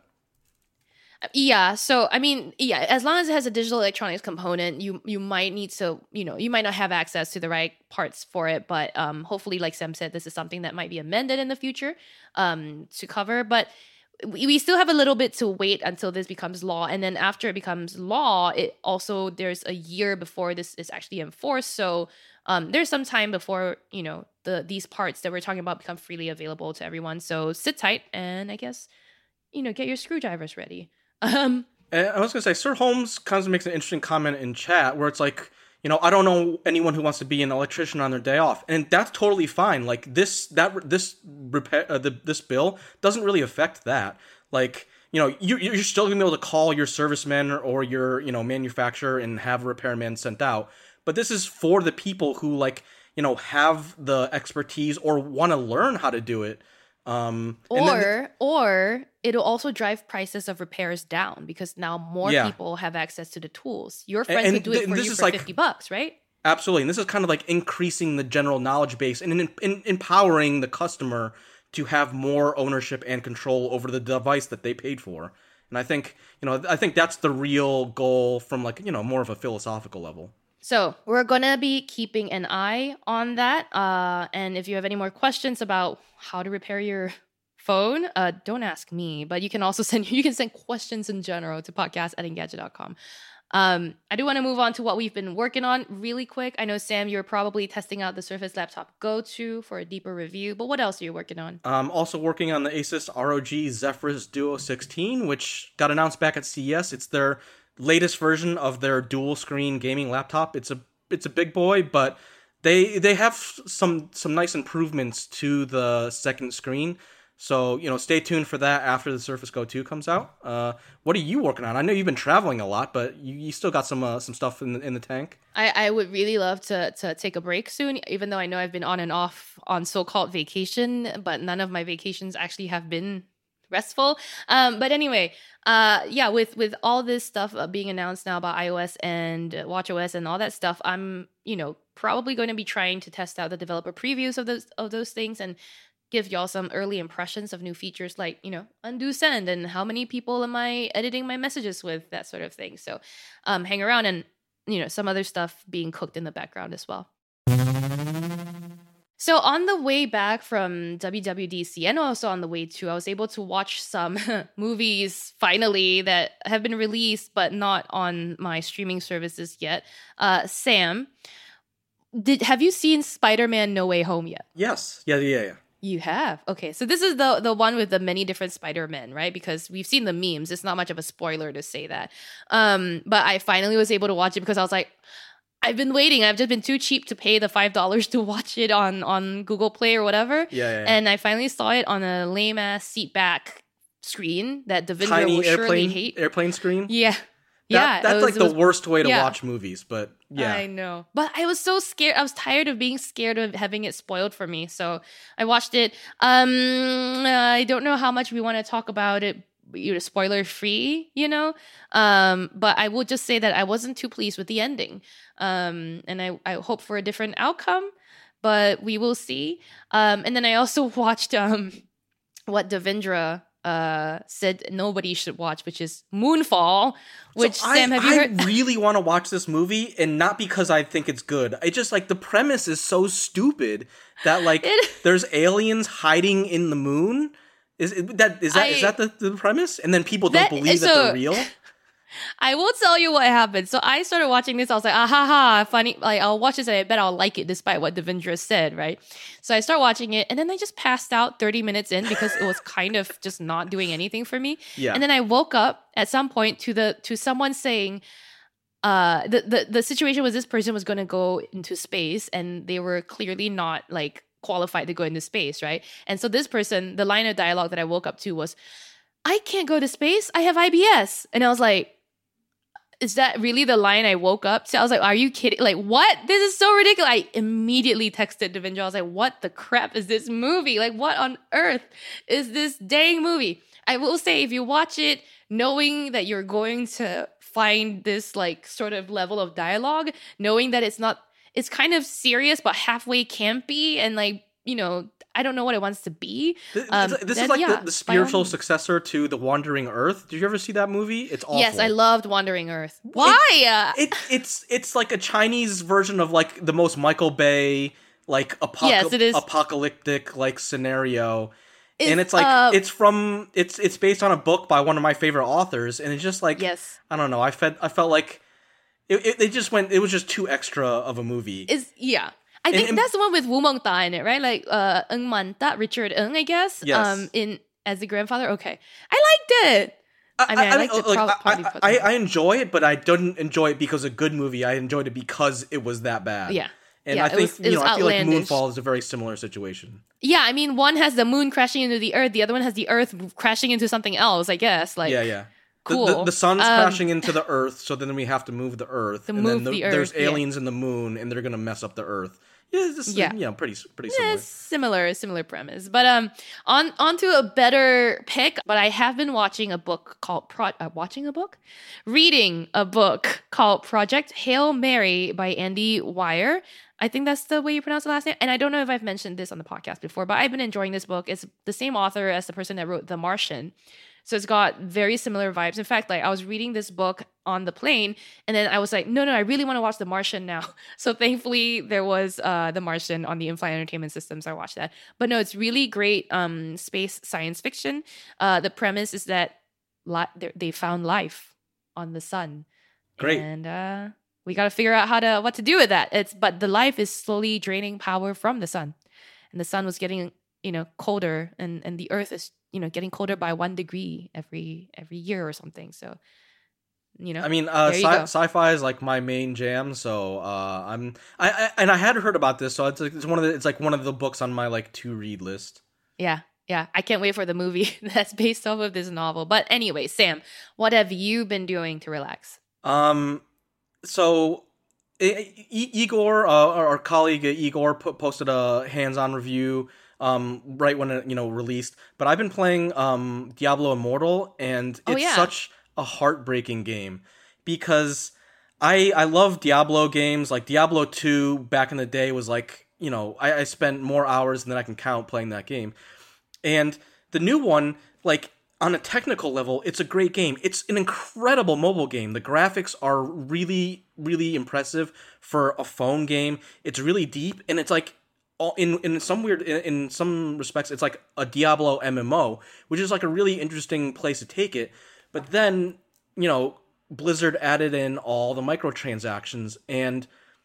Yeah, so I mean, yeah, as long as it has a digital electronics component, you you might need to, you know, you might not have access to the right parts for it, but um, hopefully, like Sam said, this is something that might be amended in the future um, to cover. But we, we still have a little bit to wait until this becomes law, and then after it becomes law, it also there's a year before this is actually enforced. So um, there's some time before, you know, the these parts that we're talking about become freely available to everyone. So sit tight, and I guess, you know, get your screwdrivers ready. Um, and I was gonna say, Sir Holmes kind of makes an interesting comment in chat where it's like, you know, I don't know anyone who wants to be an electrician on their day off, and that's totally fine. Like this, that this repair, uh, the, this bill doesn't really affect that. Like, you know, you you're still gonna be able to call your serviceman or your, you know, manufacturer and have a repairman sent out. But this is for the people who, like, you know, have the expertise or want to learn how to do it. Um, and Or then- or it'll also drive prices of repairs down because now more Yeah. people have access to the tools. Your friend and could do th- it for this you is for like- fifty bucks, right? Absolutely. And this is kind of like increasing the general knowledge base and in, in, empowering the customer to have more ownership and control over the device that they paid for. And I think, you know, I think that's the real goal from like, you know, more of a philosophical level. So we're gonna be keeping an eye on that. Uh, and if you have any more questions about how to repair your phone, uh, don't ask me. But you can also send you can send questions in general to podcast at engadget dot com. Um, I do want to move on to what we've been working on really quick. I know Sam, you're probably testing out the Surface Laptop Go two for a deeper review. But what else are you working on? I'm also working on the Asus R O G Zephyrus Duo sixteen, which got announced back at C E S. It's their latest version of their dual screen gaming laptop. It's a it's a big boy, but they they have some some nice improvements to the second screen. So, you know, stay tuned for that after the Surface Go two comes out. Uh, what are you working on? I know you've been traveling a lot, but you, you still got some uh, some stuff in the, in the tank. I, I would really love to to take a break soon, even though I know I've been on and off on so-called vacation, but none of my vacations actually have been restful. Um, but anyway, uh, yeah, with with all this stuff uh, being announced now about iOS and uh, watchOS and all that stuff, I'm you know probably going to be trying to test out the developer previews of those of those things and give y'all some early impressions of new features like you know undo send and how many people am I editing my messages with, that sort of thing. So um, hang around, and you know some other stuff being cooked in the background as well. So on the way back from W W D C and also on the way to, I was able to watch some movies finally that have been released but not on my streaming services yet. Uh, Sam, did have you seen Spider-Man No Way Home yet? Yes. Yeah, yeah, yeah. You have? Okay, so this is the the one with the many different Spider-Men, right? Because we've seen the memes. It's not much of a spoiler to say that. Um, but I finally was able to watch it because I was like, I've been waiting. I've just been too cheap to pay the five dollars to watch it on, on Google Play or whatever. Yeah, yeah, yeah. And I finally saw it on a lame ass seat back screen that Devindra Tiny will surely airplane hate. airplane screen. Yeah, That- yeah. that's it was- like it the was- worst way to yeah. watch movies. But yeah, I know. But I was so scared. I was tired of being scared of having it spoiled for me. So I watched it. Um, I don't know how much we want to talk about it, you know, spoiler free, you know. Um, but I will just say that I wasn't too pleased with the ending. Um, and I, I hope for a different outcome, but we will see. Um, and then I also watched um what Devindra uh said nobody should watch, which is Moonfall. Which So Sam, I, have you I heard? really want to watch this movie, and not because I think it's good. I just like the premise is so stupid that like It- there's aliens hiding in the moon. Is is that is that I- is that the, the premise? And then people don't That- believe that so- they're real. I will tell you what happened. So I started watching this. I was like, ah ha ha, funny. Like, I'll watch this and I bet I'll like it despite what Devindra said, right? So I start watching it and then I just passed out thirty minutes in because it was kind of just not doing anything for me. Yeah. And then I woke up at some point to the to someone saying, uh, the, the, the situation was this person was going to go into space and they were clearly not like qualified to go into space, right? And so this person, the line of dialogue that I woke up to was, I can't go to space. I have I B S. And I was like, is that really the line I woke up to? I was like, are you kidding? Like, what? This is so ridiculous. I immediately texted Devindra. I was like, what the crap is this movie? Like, what on earth is this dang movie? I will say, if you watch it knowing that you're going to find this like sort of level of dialogue, knowing that it's not, it's kind of serious, but halfway campy and like, you know, I don't know what it wants to be. Th- Um, this then, is like yeah, the, the by all spiritual means. successor to The Wandering Earth. Did you ever see that movie? It's awful. Yes, I loved Wandering Earth. Why? Uh, it it's it's like a Chinese version of like the most Michael Bay like apoc- Yes, it is. apocalyptic like scenario. Is, and it's like uh, it's from it's it's based on a book by one of my favorite authors, and it's just like yes. I don't know. I felt I felt like it, it. It just went. It was just too extra of a movie. Is yeah. I think and- that's the one with Wu Mengda in it, right? Like uh Ng Man Ta, Richard Ng, I guess. Yes. Um in as the grandfather. Okay. I liked it. I mean, I liked it like, prob- I- probably I, because I, of- I enjoy it, but I didn't enjoy it because of a good movie. I enjoyed it because it was that bad. Yeah. And Yeah, I it think was- it you know was I feel like outlandish. Moonfall is a very similar situation. Yeah, I mean one has the moon crashing into the earth, the other one has the earth crashing into something else, I guess. Like yeah, yeah. The- cool. The, the sun's Um, crashing into the earth, so then we have to move the earth, To and move then the there's earth, yeah. aliens in the moon, and they're gonna mess up the earth. Yeah, it's just, Yeah. yeah, pretty pretty Yeah, similar. similar, similar premise. But um, on onto a better pick. But I have been watching a book called Pro. Uh, watching a book, reading a book called Project Hail Mary by Andy Weir. I think that's the way you pronounce the last name. And I don't know if I've mentioned this on the podcast before, but I've been enjoying this book. It's the same author as the person that wrote The Martian. So it's got very similar vibes. In fact, like I was reading this book on the plane, and then I was like, no, no, I really want to watch The Martian now. So thankfully, there was uh, The Martian on the in-flight entertainment system, so I watched that. But no, it's really great um, space science fiction. Uh, the premise is that li- they found life on the sun. Great. And uh, we got to figure out how to what to do with that. It's but the life is slowly draining power from the sun, and the sun was getting you know colder, and and the Earth is you know getting colder by one degree every every year or something. So, you know, I mean, uh, there you sci- go. sci-fi is like my main jam. So uh, I'm I, I and I had heard about this. So it's like, it's one of the it's like one of the books on my like to read list. Yeah, yeah. I can't wait for the movie that's based off of this novel. But anyway, Sam, what have you been doing to relax? Um, so I- I- Igor, uh, our our colleague Igor, po- posted a hands-on review um right when it you know released. But I've been playing um Diablo Immortal, and Oh, it's yeah. such a heartbreaking game because I I love Diablo games. Like Diablo two back in the day was like you know I, I spent more hours than I can count playing that game. And the new one, like on a technical level, it's a great game. It's an incredible mobile game. The graphics are really, really impressive for a phone game. It's really deep, and it's like all in in some weird in, in some respects, it's like a Diablo M M O, which is like a really interesting place to take it. But then, you know, Blizzard added in all the microtransactions, and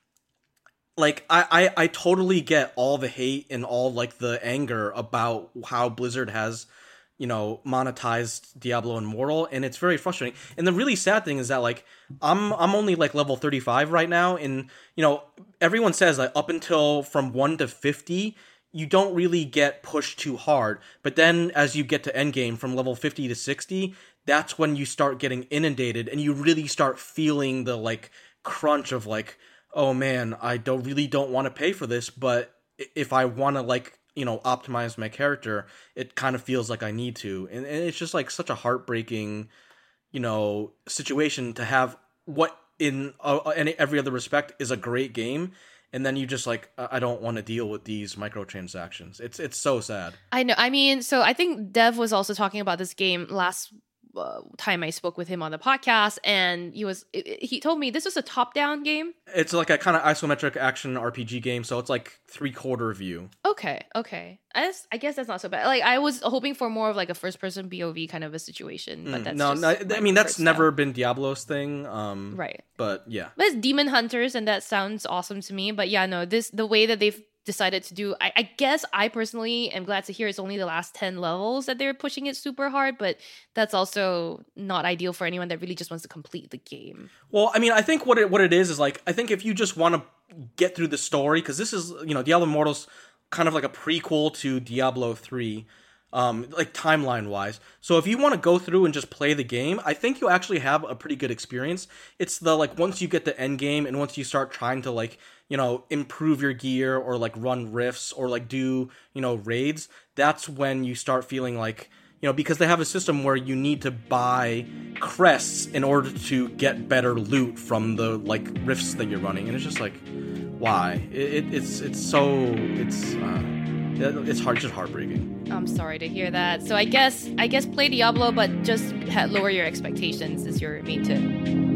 like I, I I totally get all the hate and all like the anger about how Blizzard has, you know, monetized Diablo Immortal, and it's very frustrating. And the really sad thing is that like I'm I'm only like level thirty-five right now, and you know, everyone says like up until from one to fifty, you don't really get pushed too hard. But then as you get to endgame from level fifty to sixty, that's when you start getting inundated and you really start feeling the like crunch of like, oh man, I don't really don't want to pay for this, but if I want to like, you know, optimize my character, it kind of feels like I need to. And, and it's just like such a heartbreaking, you know, situation to have what in uh, any every other respect is a great game, and then you just like, I don't want to deal with these microtransactions. It's it's so sad. I know. I mean, so I think Dev was also talking about this game last uh, time I spoke with him on the podcast, and he was he told me this was a top-down game. It's like a kind of isometric action R P G game, so it's like three-quarter view. Okay, okay. I guess, I guess that's not so bad. Like I was hoping for more of like a first-person P O V kind of a situation, but Mm, that's no, just no, my I mean that's preferred never style. been Diablo's thing. Um, Right. But yeah. But it's Demon Hunters, and that sounds awesome to me. But yeah, no, this the way that they've decided to do. I, I guess I personally am glad to hear it's only the last ten levels that they're pushing it super hard, but that's also not ideal for anyone that really just wants to complete the game. Well, I mean, I think what it what it is is like I think if you just want to get through the story, because this is you know Diablo Immortal's kind of like a prequel to Diablo three. Um, like timeline wise. So if you want to go through and just play the game, I think you'll actually have a pretty good experience. It's the like once you get the end game and once you start trying to like, you know, improve your gear or like run rifts or like do, you know, raids, that's when you start feeling like, you know, because they have a system where you need to buy crests in order to get better loot from the like rifts that you're running, and it's just like, why? It, it it's it's so it's uh, it's hard, just heartbreaking. I'm sorry to hear that. So I guess I guess play Diablo, but just ha- lower your expectations is your main tip.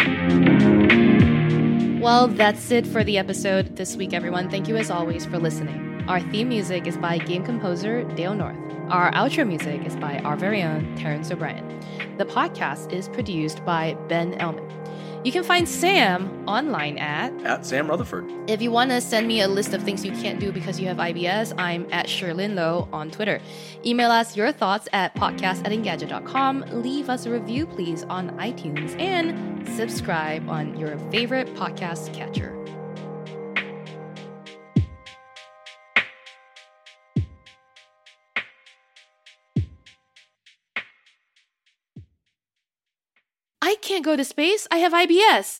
Well, that's it for the episode this week, everyone. Thank you as always for listening. Our theme music is by game composer Dale North. Our outro music is by our very own Terrence O'Brien. The podcast is produced by Ben Elman. You can find Sam online at... At Sam Rutherford. If you want to send me a list of things you can't do because you have I B S, I'm at Sherlyn Low on Twitter. Email us your thoughts at podcast at engadget dot com. Leave us a review, please, on iTunes. And subscribe on your favorite podcast catcher. I can't go to space. I have I B S.